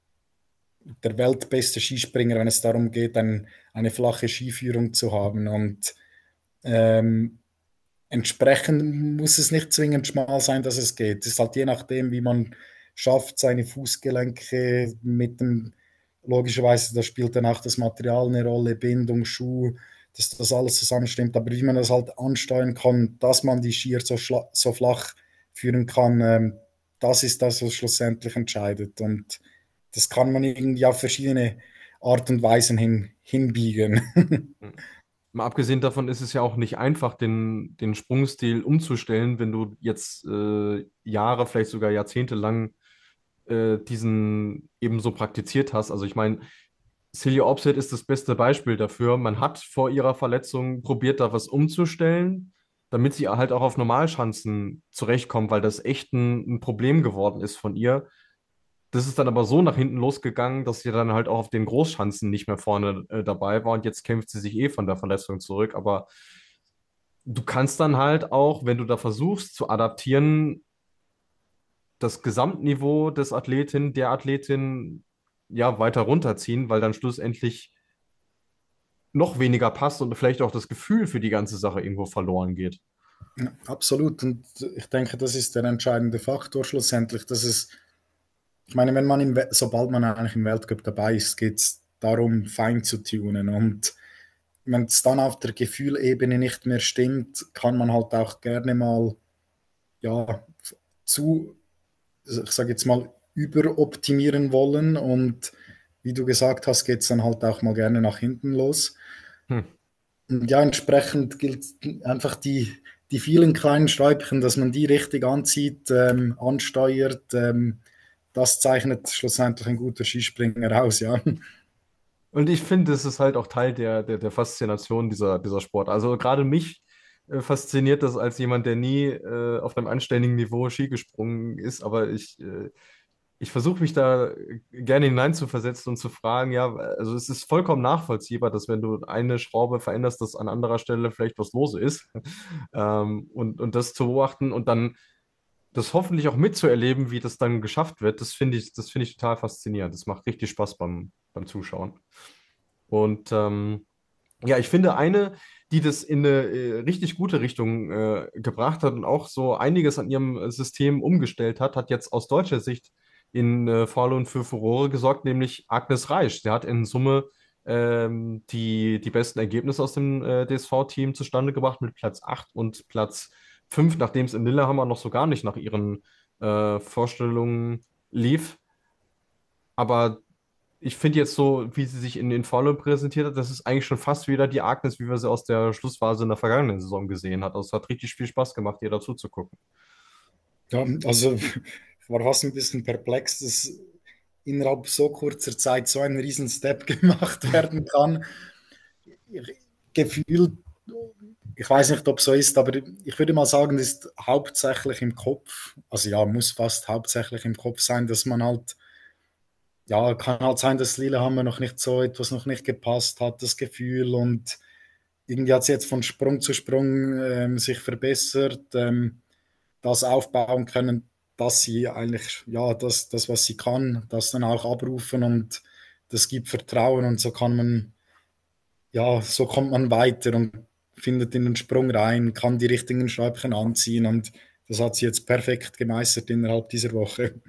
der weltbeste Skispringer, wenn es darum geht, ein, eine flache Skiführung zu haben. Und ähm, entsprechend muss es nicht zwingend schmal sein, dass es geht. Es ist halt je nachdem, wie man schafft, seine Fußgelenke mit dem, logischerweise, da spielt dann auch das Material eine Rolle, Bindung, Schuh, dass das alles zusammenstimmt. Aber wie man das halt ansteuern kann, dass man die Skier so, schla- so flach führen kann, ähm, das ist das, was schlussendlich entscheidet. Und das kann man irgendwie auf verschiedene Art und Weisen hin, hinbiegen. Mhm. Mal abgesehen davon ist es ja auch nicht einfach, den, den Sprungstil umzustellen, wenn du jetzt äh, Jahre, vielleicht sogar Jahrzehnte lang äh, diesen eben so praktiziert hast. Also ich meine, Celia Opseth ist das beste Beispiel dafür. Man hat vor ihrer Verletzung probiert, da was umzustellen, damit sie halt auch auf Normalschanzen zurechtkommt, weil das echt ein, ein Problem geworden ist von ihr. Das ist dann aber so nach hinten losgegangen, dass sie dann halt auch auf den Großschanzen nicht mehr vorne äh, dabei war und jetzt kämpft sie sich eh von der Verletzung zurück. Aber du kannst dann halt auch, wenn du da versuchst zu adaptieren, das Gesamtniveau des Athletin, der Athletin ja weiter runterziehen, weil dann schlussendlich noch weniger passt und vielleicht auch das Gefühl für die ganze Sache irgendwo verloren geht. Absolut. Und ich denke, das ist der entscheidende Faktor schlussendlich, dass es, ich meine, wenn man im, We- sobald man eigentlich im Weltcup dabei ist, geht es darum, fein zu tunen. Und wenn es dann auf der Gefühlebene nicht mehr stimmt, kann man halt auch gerne mal, ja, zu, ich sage jetzt mal, überoptimieren wollen. Und wie du gesagt hast, geht es dann halt auch mal gerne nach hinten los. Hm. Und ja, entsprechend gilt einfach die, die vielen kleinen Schräubchen, dass man die richtig anzieht, ähm, ansteuert. Ähm, das zeichnet schlussendlich ein guter Skispringer aus, ja. Und ich finde, es ist halt auch Teil der, der, der Faszination dieser, dieser Sport. Also gerade mich äh, fasziniert das als jemand, der nie äh, auf einem anständigen Niveau Ski gesprungen ist, aber ich, äh, ich versuche mich da gerne hineinzuversetzen und zu fragen, ja, also es ist vollkommen nachvollziehbar, dass wenn du eine Schraube veränderst, dass an anderer Stelle vielleicht was los ist. Ähm, und, und das zu beobachten und dann das hoffentlich auch mitzuerleben, wie das dann geschafft wird, das finde ich, das finde ich total faszinierend. Das macht richtig Spaß beim, beim Zuschauen. Und ähm, ja, ich finde eine, die das in eine äh, richtig gute Richtung äh, gebracht hat und auch so einiges an ihrem äh, System umgestellt hat, hat jetzt aus deutscher Sicht in äh, Falun für Furore gesorgt, nämlich Agnes Reisch. Der hat in Summe ähm, die, die besten Ergebnisse aus dem äh, D S V-Team zustande gebracht mit Platz acht und Platz fünf, nachdem es in Lillehammer noch so gar nicht nach ihren äh, Vorstellungen lief. Aber ich finde jetzt so, wie sie sich in den Follow präsentiert hat, das ist eigentlich schon fast wieder die Agnes, wie wir sie aus der Schlussphase in der vergangenen Saison gesehen hat. Also es hat richtig viel Spaß gemacht, ihr dazu zu gucken. Ja, also ich war fast ein bisschen perplex, dass innerhalb so kurzer Zeit so ein Riesen-Step gemacht werden kann. Gefühlt, ich weiß nicht, ob es so ist, aber ich würde mal sagen, das ist hauptsächlich im Kopf. Also ja, muss fast hauptsächlich im Kopf sein, dass man halt, ja, kann halt sein, dass Lillehammer noch nicht so etwas noch nicht gepasst hat, das Gefühl. Und irgendwie hat sie jetzt von Sprung zu Sprung ähm, sich verbessert, ähm, das aufbauen können, dass sie eigentlich, ja, das, das, was sie kann, das dann auch abrufen und das gibt Vertrauen und so kann man, ja, so kommt man weiter und findet in den Sprung rein, kann die richtigen Schräubchen anziehen und das hat sie jetzt perfekt gemeistert innerhalb dieser Woche.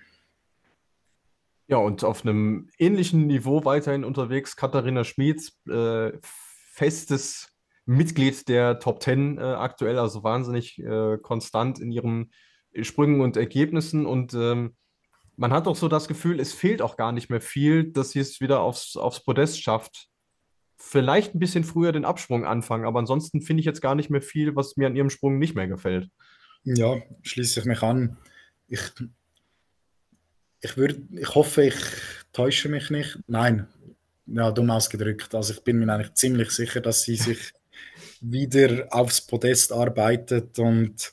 Ja, und auf einem ähnlichen Niveau weiterhin unterwegs Katharina Schmieds, äh, festes Mitglied der Top Ten äh, aktuell, also wahnsinnig äh, konstant in ihren Sprüngen und Ergebnissen. Und ähm, man hat auch so das Gefühl, es fehlt auch gar nicht mehr viel, dass sie es wieder aufs, aufs Podest schafft. Vielleicht ein bisschen früher den Absprung anfangen, aber ansonsten finde ich jetzt gar nicht mehr viel, was mir an ihrem Sprung nicht mehr gefällt. Ja, schließe ich mich an. Ich, ich, würd, ich hoffe, ich täusche mich nicht. Nein, ja, dumm ausgedrückt. Also ich bin mir eigentlich ziemlich sicher, dass sie sich wieder aufs Podest arbeitet und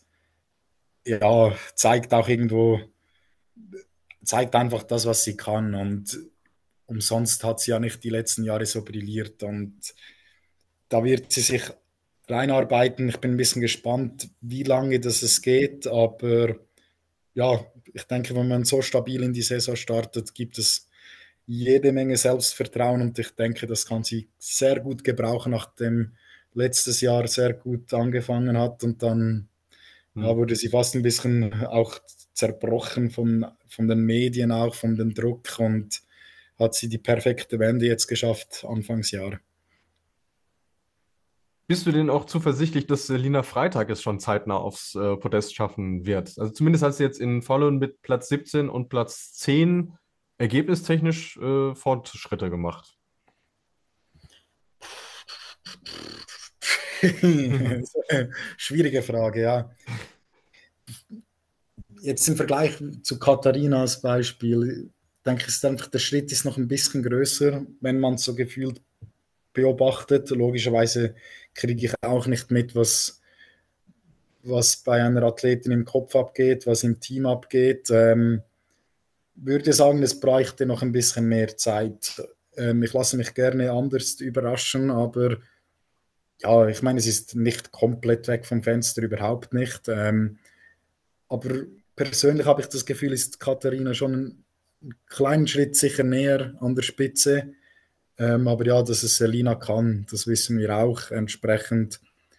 ja, zeigt auch irgendwo, zeigt einfach das, was sie kann. Und umsonst hat sie ja nicht die letzten Jahre so brilliert und da wird sie sich reinarbeiten. Ich bin ein bisschen gespannt, wie lange das es geht, aber ja, ich denke, wenn man so stabil in die Saison startet, gibt es jede Menge Selbstvertrauen und ich denke, das kann sie sehr gut gebrauchen, nachdem letztes Jahr sehr gut angefangen hat und dann ja, Hm. wurde sie fast ein bisschen auch zerbrochen von, von den Medien, auch von dem Druck und hat sie die perfekte Wende jetzt geschafft, Anfangsjahr. Bist du denn auch zuversichtlich, dass Selina Freitag es schon zeitnah aufs äh, Podest schaffen wird? Also zumindest hat sie jetzt in Falun mit Platz siebzehn und Platz zehn ergebnistechnisch äh, Fortschritte gemacht. Schwierige Frage, ja. Jetzt im Vergleich zu Katharina als Beispiel, denke ich, ist einfach, der Schritt ist noch ein bisschen größer, wenn man so gefühlt beobachtet. Logischerweise kriege ich auch nicht mit, was, was bei einer Athletin im Kopf abgeht, was im Team abgeht. Ähm, würde sagen, es bräuchte noch ein bisschen mehr Zeit. Ähm, ich lasse mich gerne anders überraschen, aber ja, ich meine, es ist nicht komplett weg vom Fenster, überhaupt nicht. Ähm, aber persönlich habe ich das Gefühl, ist Katharina schon einen kleinen Schritt sicher näher an der Spitze. Ähm, aber ja, dass es Selina kann, das wissen wir auch. Entsprechend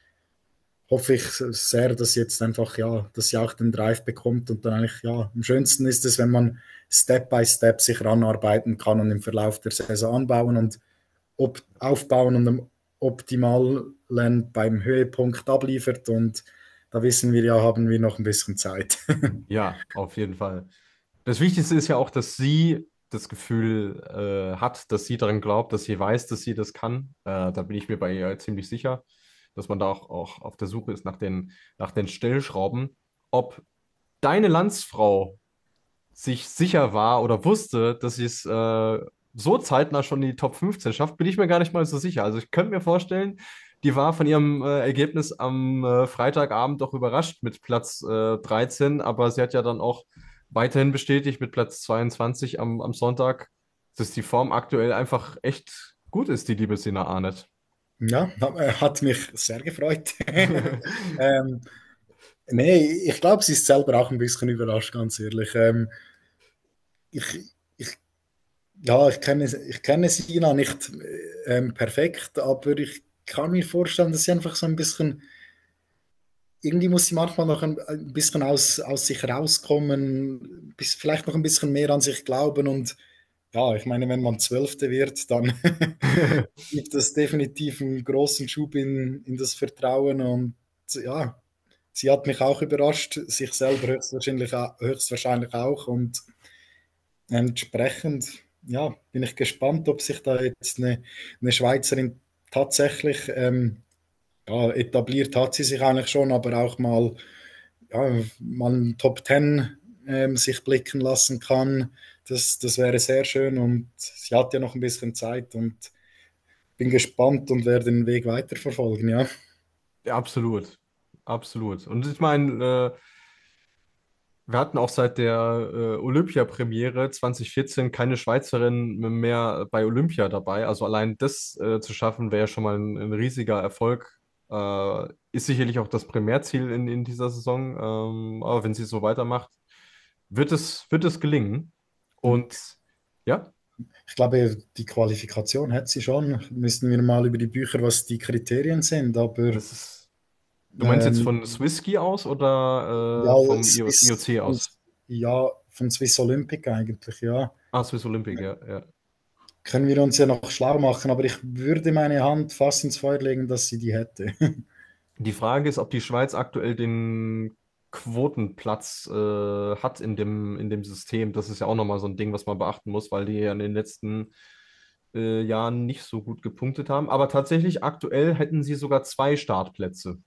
hoffe ich sehr, dass sie jetzt einfach, ja, dass sie auch den Drive bekommt und dann eigentlich, ja, am schönsten ist es, wenn man Step by Step sich ranarbeiten kann und im Verlauf der Saison anbauen und ob, aufbauen und am optimalen beim Höhepunkt abliefert und da wissen wir ja, haben wir noch ein bisschen Zeit. Ja, auf jeden Fall. Das Wichtigste ist ja auch, dass sie das Gefühl äh, hat, dass sie daran glaubt, dass sie weiß, dass sie das kann. Äh, da bin ich mir bei ihr ziemlich sicher, dass man da auch, auch auf der Suche ist nach den, nach den Stellschrauben. Ob deine Landsfrau sich sicher war oder wusste, dass sie es äh, so zeitnah schon in die Top fünfzehn schafft, bin ich mir gar nicht mal so sicher. Also ich könnte mir vorstellen, die war von ihrem äh, Ergebnis am äh, Freitagabend doch überrascht mit Platz äh, dreizehn, aber sie hat ja dann auch weiterhin bestätigt mit Platz zweiundzwanzig am, am Sonntag, dass die Form aktuell einfach echt gut ist, die liebe Sina Arnett. Ja, hat mich sehr gefreut. ähm, nee, ich glaube, sie ist selber auch ein bisschen überrascht, ganz ehrlich. Ähm, ich, ich, ja, ich kenne, ich kenne Sina nicht ähm, perfekt, aber ich kann mir vorstellen, dass sie einfach so ein bisschen, irgendwie muss sie manchmal noch ein, ein bisschen aus, aus sich rauskommen, bis, vielleicht noch ein bisschen mehr an sich glauben und ja, ich meine, wenn man Zwölfte wird, dann gibt es definitiv einen großen Schub in, in das Vertrauen und ja, sie hat mich auch überrascht, sich selber höchstwahrscheinlich, au- höchstwahrscheinlich auch und entsprechend, ja, bin ich gespannt, ob sich da jetzt eine, eine Schweizerin tatsächlich ähm, ja, etabliert hat sie sich eigentlich schon, aber auch mal, ja, mal einen Top Ten ähm, sich blicken lassen kann. Das, das wäre sehr schön und sie hat ja noch ein bisschen Zeit und bin gespannt und werde den Weg weiterverfolgen, ja. Ja, absolut. Absolut. Und ich meine, äh, wir hatten auch seit der äh, Olympia-Premiere zwanzig vierzehn keine Schweizerin mehr bei Olympia dabei. Also allein das äh, zu schaffen, wäre ja schon mal ein, ein riesiger Erfolg. Äh, ist sicherlich auch das Primärziel in, in dieser Saison. Ähm, aber wenn sie so weitermacht, wird es, wird es gelingen. Und ja, Ich glaube, die Qualifikation hat sie schon. Müssten wir mal über die Bücher, was die Kriterien sind, aber das ist. Du meinst jetzt ähm, von Swissski aus oder ja, äh, vom I O Swiss, IOC von, aus? ja, von Swiss Olympic eigentlich, ja. Ah, Swiss Olympic, ja, ja. Können wir uns ja noch schlau machen, aber ich würde meine Hand fast ins Feuer legen, dass sie die hätte. Die Frage ist, ob die Schweiz aktuell den Quotenplatz äh, hat in dem, in dem System. Das ist ja auch nochmal so ein Ding, was man beachten muss, weil die ja in den letzten äh, Jahren nicht so gut gepunktet haben. Aber tatsächlich, aktuell hätten sie sogar zwei Startplätze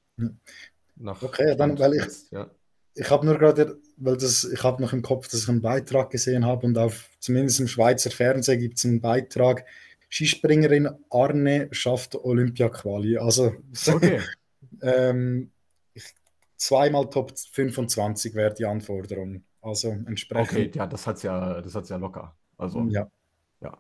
nach Okay, dann, Stand weil ich, jetzt, ja. ich habe nur gerade, weil das, ich habe noch im Kopf, dass ich einen Beitrag gesehen habe und auf zumindest im Schweizer Fernsehen gibt es einen Beitrag, Skispringerin Arne schafft Olympia-Quali. Also Okay. ähm, ich, zweimal Top fünfundzwanzig wäre die Anforderung. Also Okay, entsprechend, ja, das hat's ja, das hat's ja locker. Also, ja. ja.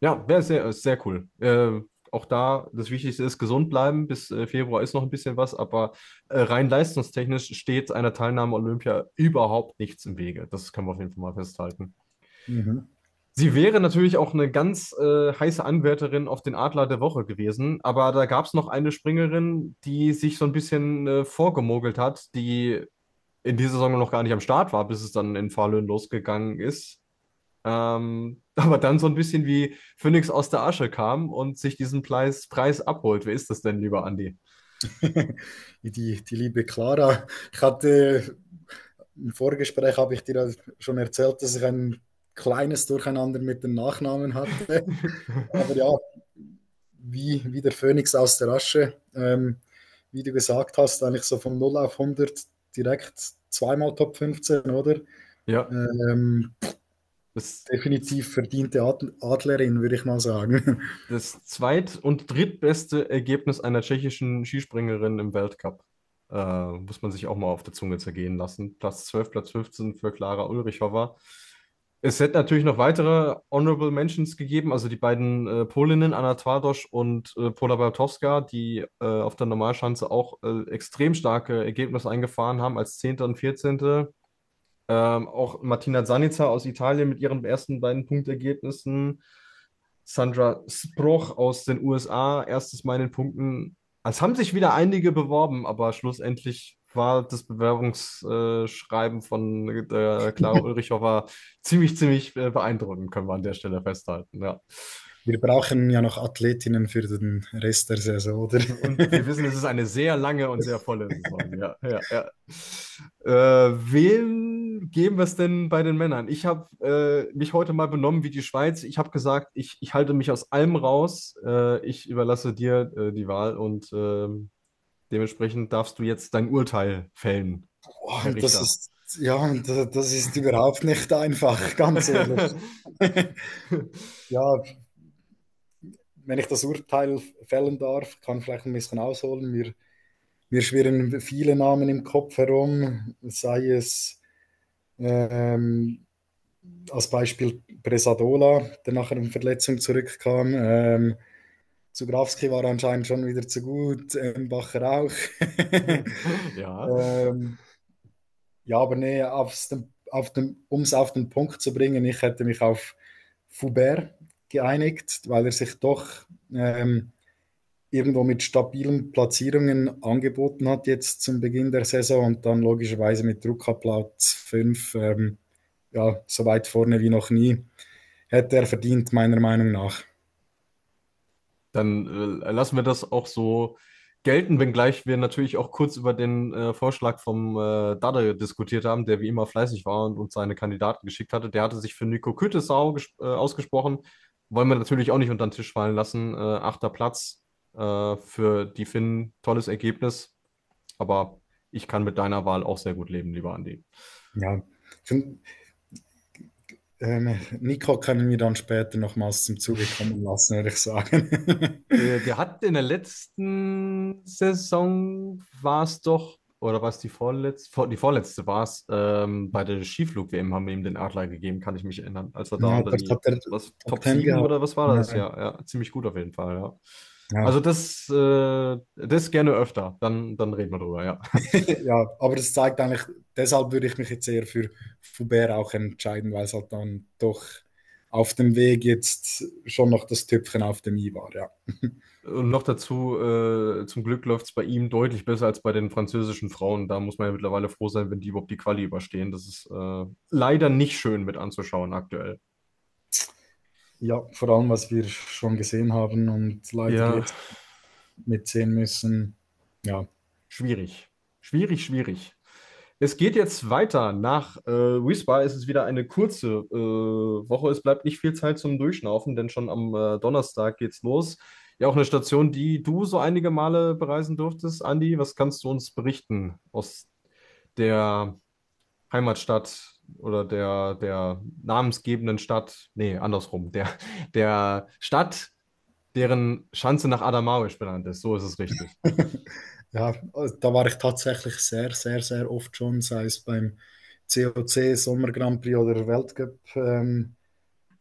Ja, wäre sehr, sehr cool. Äh, auch da, das Wichtigste ist gesund bleiben. Bis äh, Februar ist noch ein bisschen was, aber äh, rein leistungstechnisch steht einer Teilnahme an Olympia überhaupt nichts im Wege. Das können wir auf jeden Fall mal festhalten. Mhm. Sie wäre natürlich auch eine ganz äh, heiße Anwärterin auf den Adler der Woche gewesen, aber da gab es noch eine Springerin, die sich so ein bisschen äh, vorgemogelt hat, die in dieser Saison noch gar nicht am Start war, bis es dann in Falun losgegangen ist. Ähm, aber dann so ein bisschen wie Phönix aus der Asche kam und sich diesen Preis, Preis abholt. Wer ist das denn, lieber Andi? Die, die liebe Clara. Ich hatte im Vorgespräch habe ich dir ja schon erzählt, dass ich ein kleines Durcheinander mit den Nachnamen hatte. Aber ja, wie, wie der Phönix aus der Asche. Ähm, wie du gesagt hast, eigentlich so von null auf hundert direkt zweimal Top fünfzehn, oder? Ja, Ähm, das, definitiv verdiente Ad Adlerin, würde ich mal sagen. das zweit- und drittbeste Ergebnis einer tschechischen Skispringerin im Weltcup. Äh, muss man sich auch mal auf der Zunge zergehen lassen. Platz zwölf, Platz fünfzehn für Klara Ulrichova. Es hätte natürlich noch weitere Honorable Mentions gegeben, also die beiden äh, Polinnen, Anna Twardosch und äh, Pola Bartowska, die äh, auf der Normalschanze auch äh, extrem starke Ergebnisse eingefahren haben als Zehnte und Vierzehnte. Ähm, auch Martina Zanica aus Italien mit ihren ersten beiden Punktergebnissen. Sandra Sproch aus den U S A, erstes Mal in den Punkten. Es haben sich wieder einige beworben, aber schlussendlich war das Bewerbungsschreiben von der Clara Ulrichova ziemlich, ziemlich äh, beeindruckend, können wir an der Stelle festhalten. Ja. Wir brauchen ja noch Athletinnen für den Rest der Saison, oder? Und wir wissen, es ist eine sehr lange und sehr volle Saison. Ja, ja, ja. Äh, wem geben wir es denn bei den Männern? Ich habe äh, mich heute mal benommen wie die Schweiz. Ich habe gesagt, ich, ich halte mich aus allem raus. Äh, ich überlasse dir äh, die Wahl und ähm, dementsprechend darfst du jetzt dein Urteil fällen, Oh, Herr das Richter. ist, ja, das, das ist überhaupt nicht einfach, ganz ehrlich. Ja, wenn ich das Urteil fällen darf, kann vielleicht ein bisschen ausholen. Mir, mir schwirren viele Namen im Kopf herum, sei es ähm, als Beispiel Bresadola, der nach einer Verletzung zurückkam. Ähm, Zugrawski war anscheinend schon wieder zu gut, ähm, Bacher auch. Ja. ähm, ja, aber nee, aufs, auf den, um es auf den Punkt zu bringen, ich hätte mich auf Foubert geeinigt, weil er sich doch ähm, irgendwo mit stabilen Platzierungen angeboten hat jetzt zum Beginn der Saison und dann logischerweise mit Druck auf Platz fünf, ähm, ja, so weit vorne wie noch nie, hätte er verdient, meiner Meinung nach. Dann äh, lassen wir das auch so gelten, wenngleich wir natürlich auch kurz über den äh, Vorschlag vom äh, Dade diskutiert haben, der wie immer fleißig war und uns seine Kandidaten geschickt hatte. Der hatte sich für Nico Kütesau ges- äh, ausgesprochen. Wollen wir natürlich auch nicht unter den Tisch fallen lassen. Äh, achter Platz äh, für die Finnen, tolles Ergebnis. Aber ich kann mit deiner Wahl auch sehr gut leben, lieber Andi. Ja, von, ähm, Nico können wir dann später nochmals zum Zuge kommen lassen, würde ich sagen. Äh, der hat in der letzten Saison war es doch, oder war es die vorletzte? Vor, die vorletzte war es, ähm, bei der Skiflug-W M haben wir ihm den Adler gegeben, kann ich mich erinnern. Als er da Ja, unter dort die, hat er was, Top Top Ten sieben gehabt. oder was war das? Ja, Ja, ja, ziemlich gut auf jeden Fall, ja. ja. Also das, äh, das gerne öfter, dann, dann reden wir drüber, ja. Ja, aber das zeigt eigentlich, deshalb würde ich mich jetzt eher für Foubert auch entscheiden, weil es halt dann doch auf dem Weg jetzt schon noch das Tüpfchen auf dem i war, ja. Und noch dazu, äh, zum Glück läuft es bei ihm deutlich besser als bei den französischen Frauen. Da muss man ja mittlerweile froh sein, wenn die überhaupt die Quali überstehen. Das ist äh, leider nicht schön mit anzuschauen aktuell. Ja, vor allem, was wir schon gesehen haben und leider Ja, jetzt mitsehen müssen. Ja, schwierig. Schwierig, schwierig. Es geht jetzt weiter. Nach äh, Wiesbaden ist es wieder eine kurze äh, Woche. Es bleibt nicht viel Zeit zum Durchschnaufen, denn schon am äh, Donnerstag geht's los. Ja, auch eine Station, die du so einige Male bereisen durftest. Andi, was kannst du uns berichten aus der Heimatstadt oder der, der namensgebenden Stadt? Nee, andersrum. Der, der Stadt, deren Schanze nach Adamaus benannt ist. So ist es richtig. ja, also da war ich tatsächlich sehr, sehr, sehr oft schon, sei es beim C O C Sommer Grand Prix oder Weltcup. Ähm,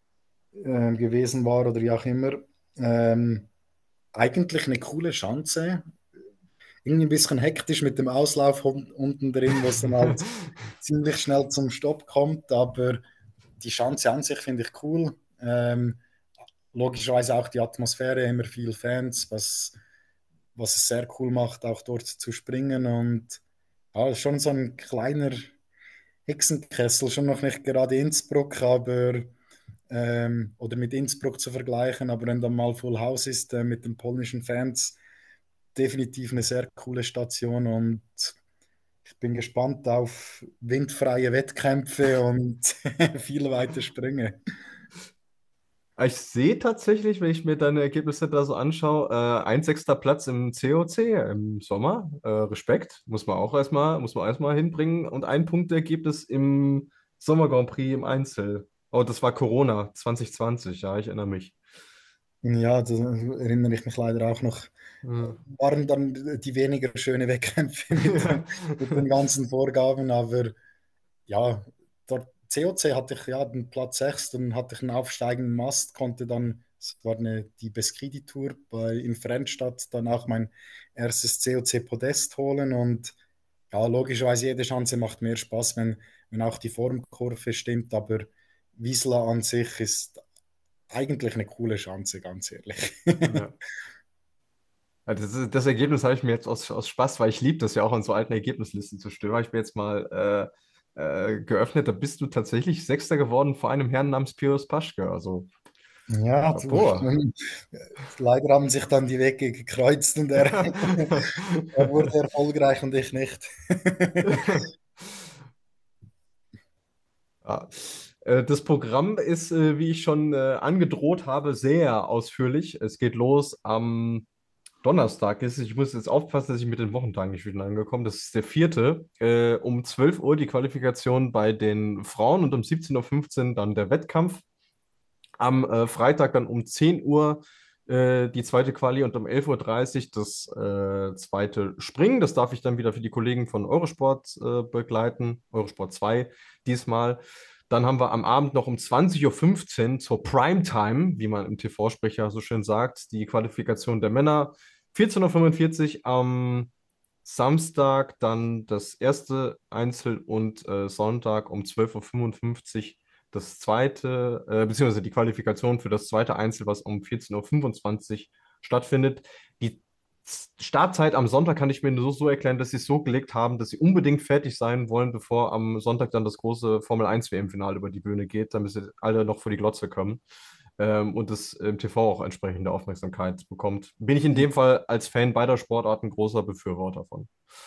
äh, gewesen war oder wie auch immer. Ähm, Eigentlich eine coole Schanze. Irgendwie ein bisschen hektisch mit dem Auslauf un- unten drin, wo es dann halt ziemlich schnell zum Stopp kommt, aber die Schanze an sich finde ich cool. Ähm, Logischerweise auch die Atmosphäre, immer viel Fans, was, was es sehr cool macht, auch dort zu springen. Und ja, schon so ein kleiner Hexenkessel, schon noch nicht gerade Innsbruck, aber ähm, oder mit Innsbruck zu vergleichen, aber wenn dann mal Full House ist äh, mit den polnischen Fans, definitiv eine sehr coole Station und ich bin gespannt auf windfreie Wettkämpfe und viele weite Sprünge. Ich sehe tatsächlich, wenn ich mir deine Ergebnisse da so anschaue, äh, ein sechster Platz im C O C im Sommer. Äh, Respekt, muss man auch erstmal, muss man erstmal hinbringen. Und ein Punktergebnis im Sommer Grand Prix im Einzel. Oh, das war Corona zwanzig zwanzig, ja, ich erinnere mich. Ja, da erinnere ich mich leider auch noch. Ja. Waren dann die weniger schöne Wettkämpfe mit, den- mit den ganzen Vorgaben, aber ja, dort C O C hatte ich ja den Platz sechs, dann hatte ich einen aufsteigenden Mast, konnte dann, es war eine, die Beskidi-Tour bei, in Frennstadt, dann auch mein erstes C O C-Podest holen und ja, logischerweise jede Chance macht mehr Spaß, wenn, wenn auch die Formkurve stimmt, aber Wiesla an sich ist eigentlich eine coole Chance, ganz ehrlich. Ja. Ja, Das, ist- das Ergebnis habe ich mir jetzt aus, aus Spaß, weil ich liebe das ja auch an so alten Ergebnislisten zu stören, habe ich mir jetzt mal äh, äh, geöffnet. Da bist du tatsächlich Sechster geworden vor einem Herrn namens Pius Paschke. Also, Ja, du, Chapeau. leider haben sich dann die Wege gekreuzt und er, er wurde erfolgreich und ich nicht. Ja. Äh, Das Programm ist, äh, wie ich schon äh, angedroht habe, sehr ausführlich. Es geht los am Donnerstag. Ist, ich muss jetzt aufpassen, dass ich mit den Wochentagen nicht wieder angekommen. Das ist der vierte. Äh, um zwölf Uhr die Qualifikation bei den Frauen und um siebzehn Uhr fünfzehn dann der Wettkampf. Am äh, Freitag dann um zehn Uhr äh, die zweite Quali und um elf Uhr dreißig das äh, zweite Springen. Das darf ich dann wieder für die Kollegen von Eurosport äh, begleiten. Eurosport zwei diesmal. Dann haben wir am Abend noch um zwanzig Uhr fünfzehn zur Primetime, wie man im T V-Sprecher so schön sagt, die Qualifikation der Männer. vierzehn Uhr fünfundvierzig am Samstag dann das erste Einzel und äh, Sonntag um zwölf Uhr fünfundfünfzig das zweite, äh, beziehungsweise die Qualifikation für das zweite Einzel, was um vierzehn Uhr fünfundzwanzig stattfindet. Die Z- Startzeit am Sonntag kann ich mir nur so erklären, dass sie es so gelegt haben, dass sie unbedingt fertig sein wollen, bevor am Sonntag dann das große Formel eins W M-Finale über die Bühne geht, damit sie alle noch vor die Glotze kommen ähm, und das im T V auch entsprechende Aufmerksamkeit bekommt. Bin ich in dem Fall als Fan beider Sportarten großer Befürworter von.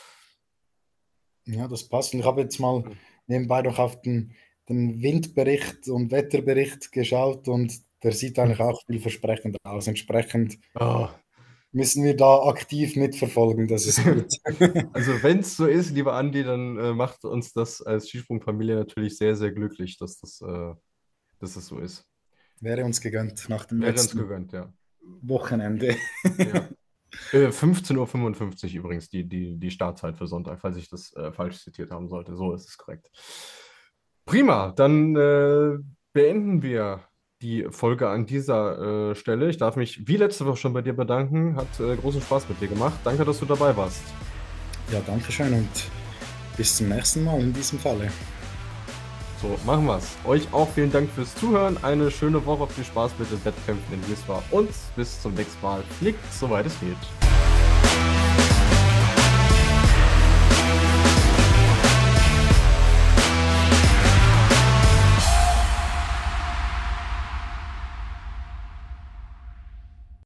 Ja, das passt. Und ich habe jetzt mal nebenbei noch auf den, den Windbericht und Wetterbericht geschaut und der sieht eigentlich auch vielversprechend aus. Entsprechend Oh. müssen wir da aktiv mitverfolgen. Das ist gut. Also wenn es so ist, lieber Andi, dann äh, macht uns das als Skisprungfamilie natürlich sehr, sehr glücklich, dass das, äh, dass das so ist. Wäre uns gegönnt nach dem Wäre uns letzten gegönnt, ja. Wochenende. Ja. Äh, fünfzehn Uhr fünfundfünfzig übrigens die, die, die Startzeit für Sonntag, falls ich das äh, falsch zitiert haben sollte. So ist es korrekt. Prima, dann äh, beenden wir die Folge an dieser äh, Stelle. Ich darf mich wie letzte Woche schon bei dir bedanken. Hat äh, großen Spaß mit dir gemacht. Danke, dass du dabei warst. Ja, danke schön und bis zum nächsten Mal in diesem Falle. So, machen wir's. Euch auch vielen Dank fürs Zuhören. Eine schöne Woche, viel Spaß mit den Wettkämpfen in Wismar und bis zum nächsten Mal. Fliegt, soweit es geht.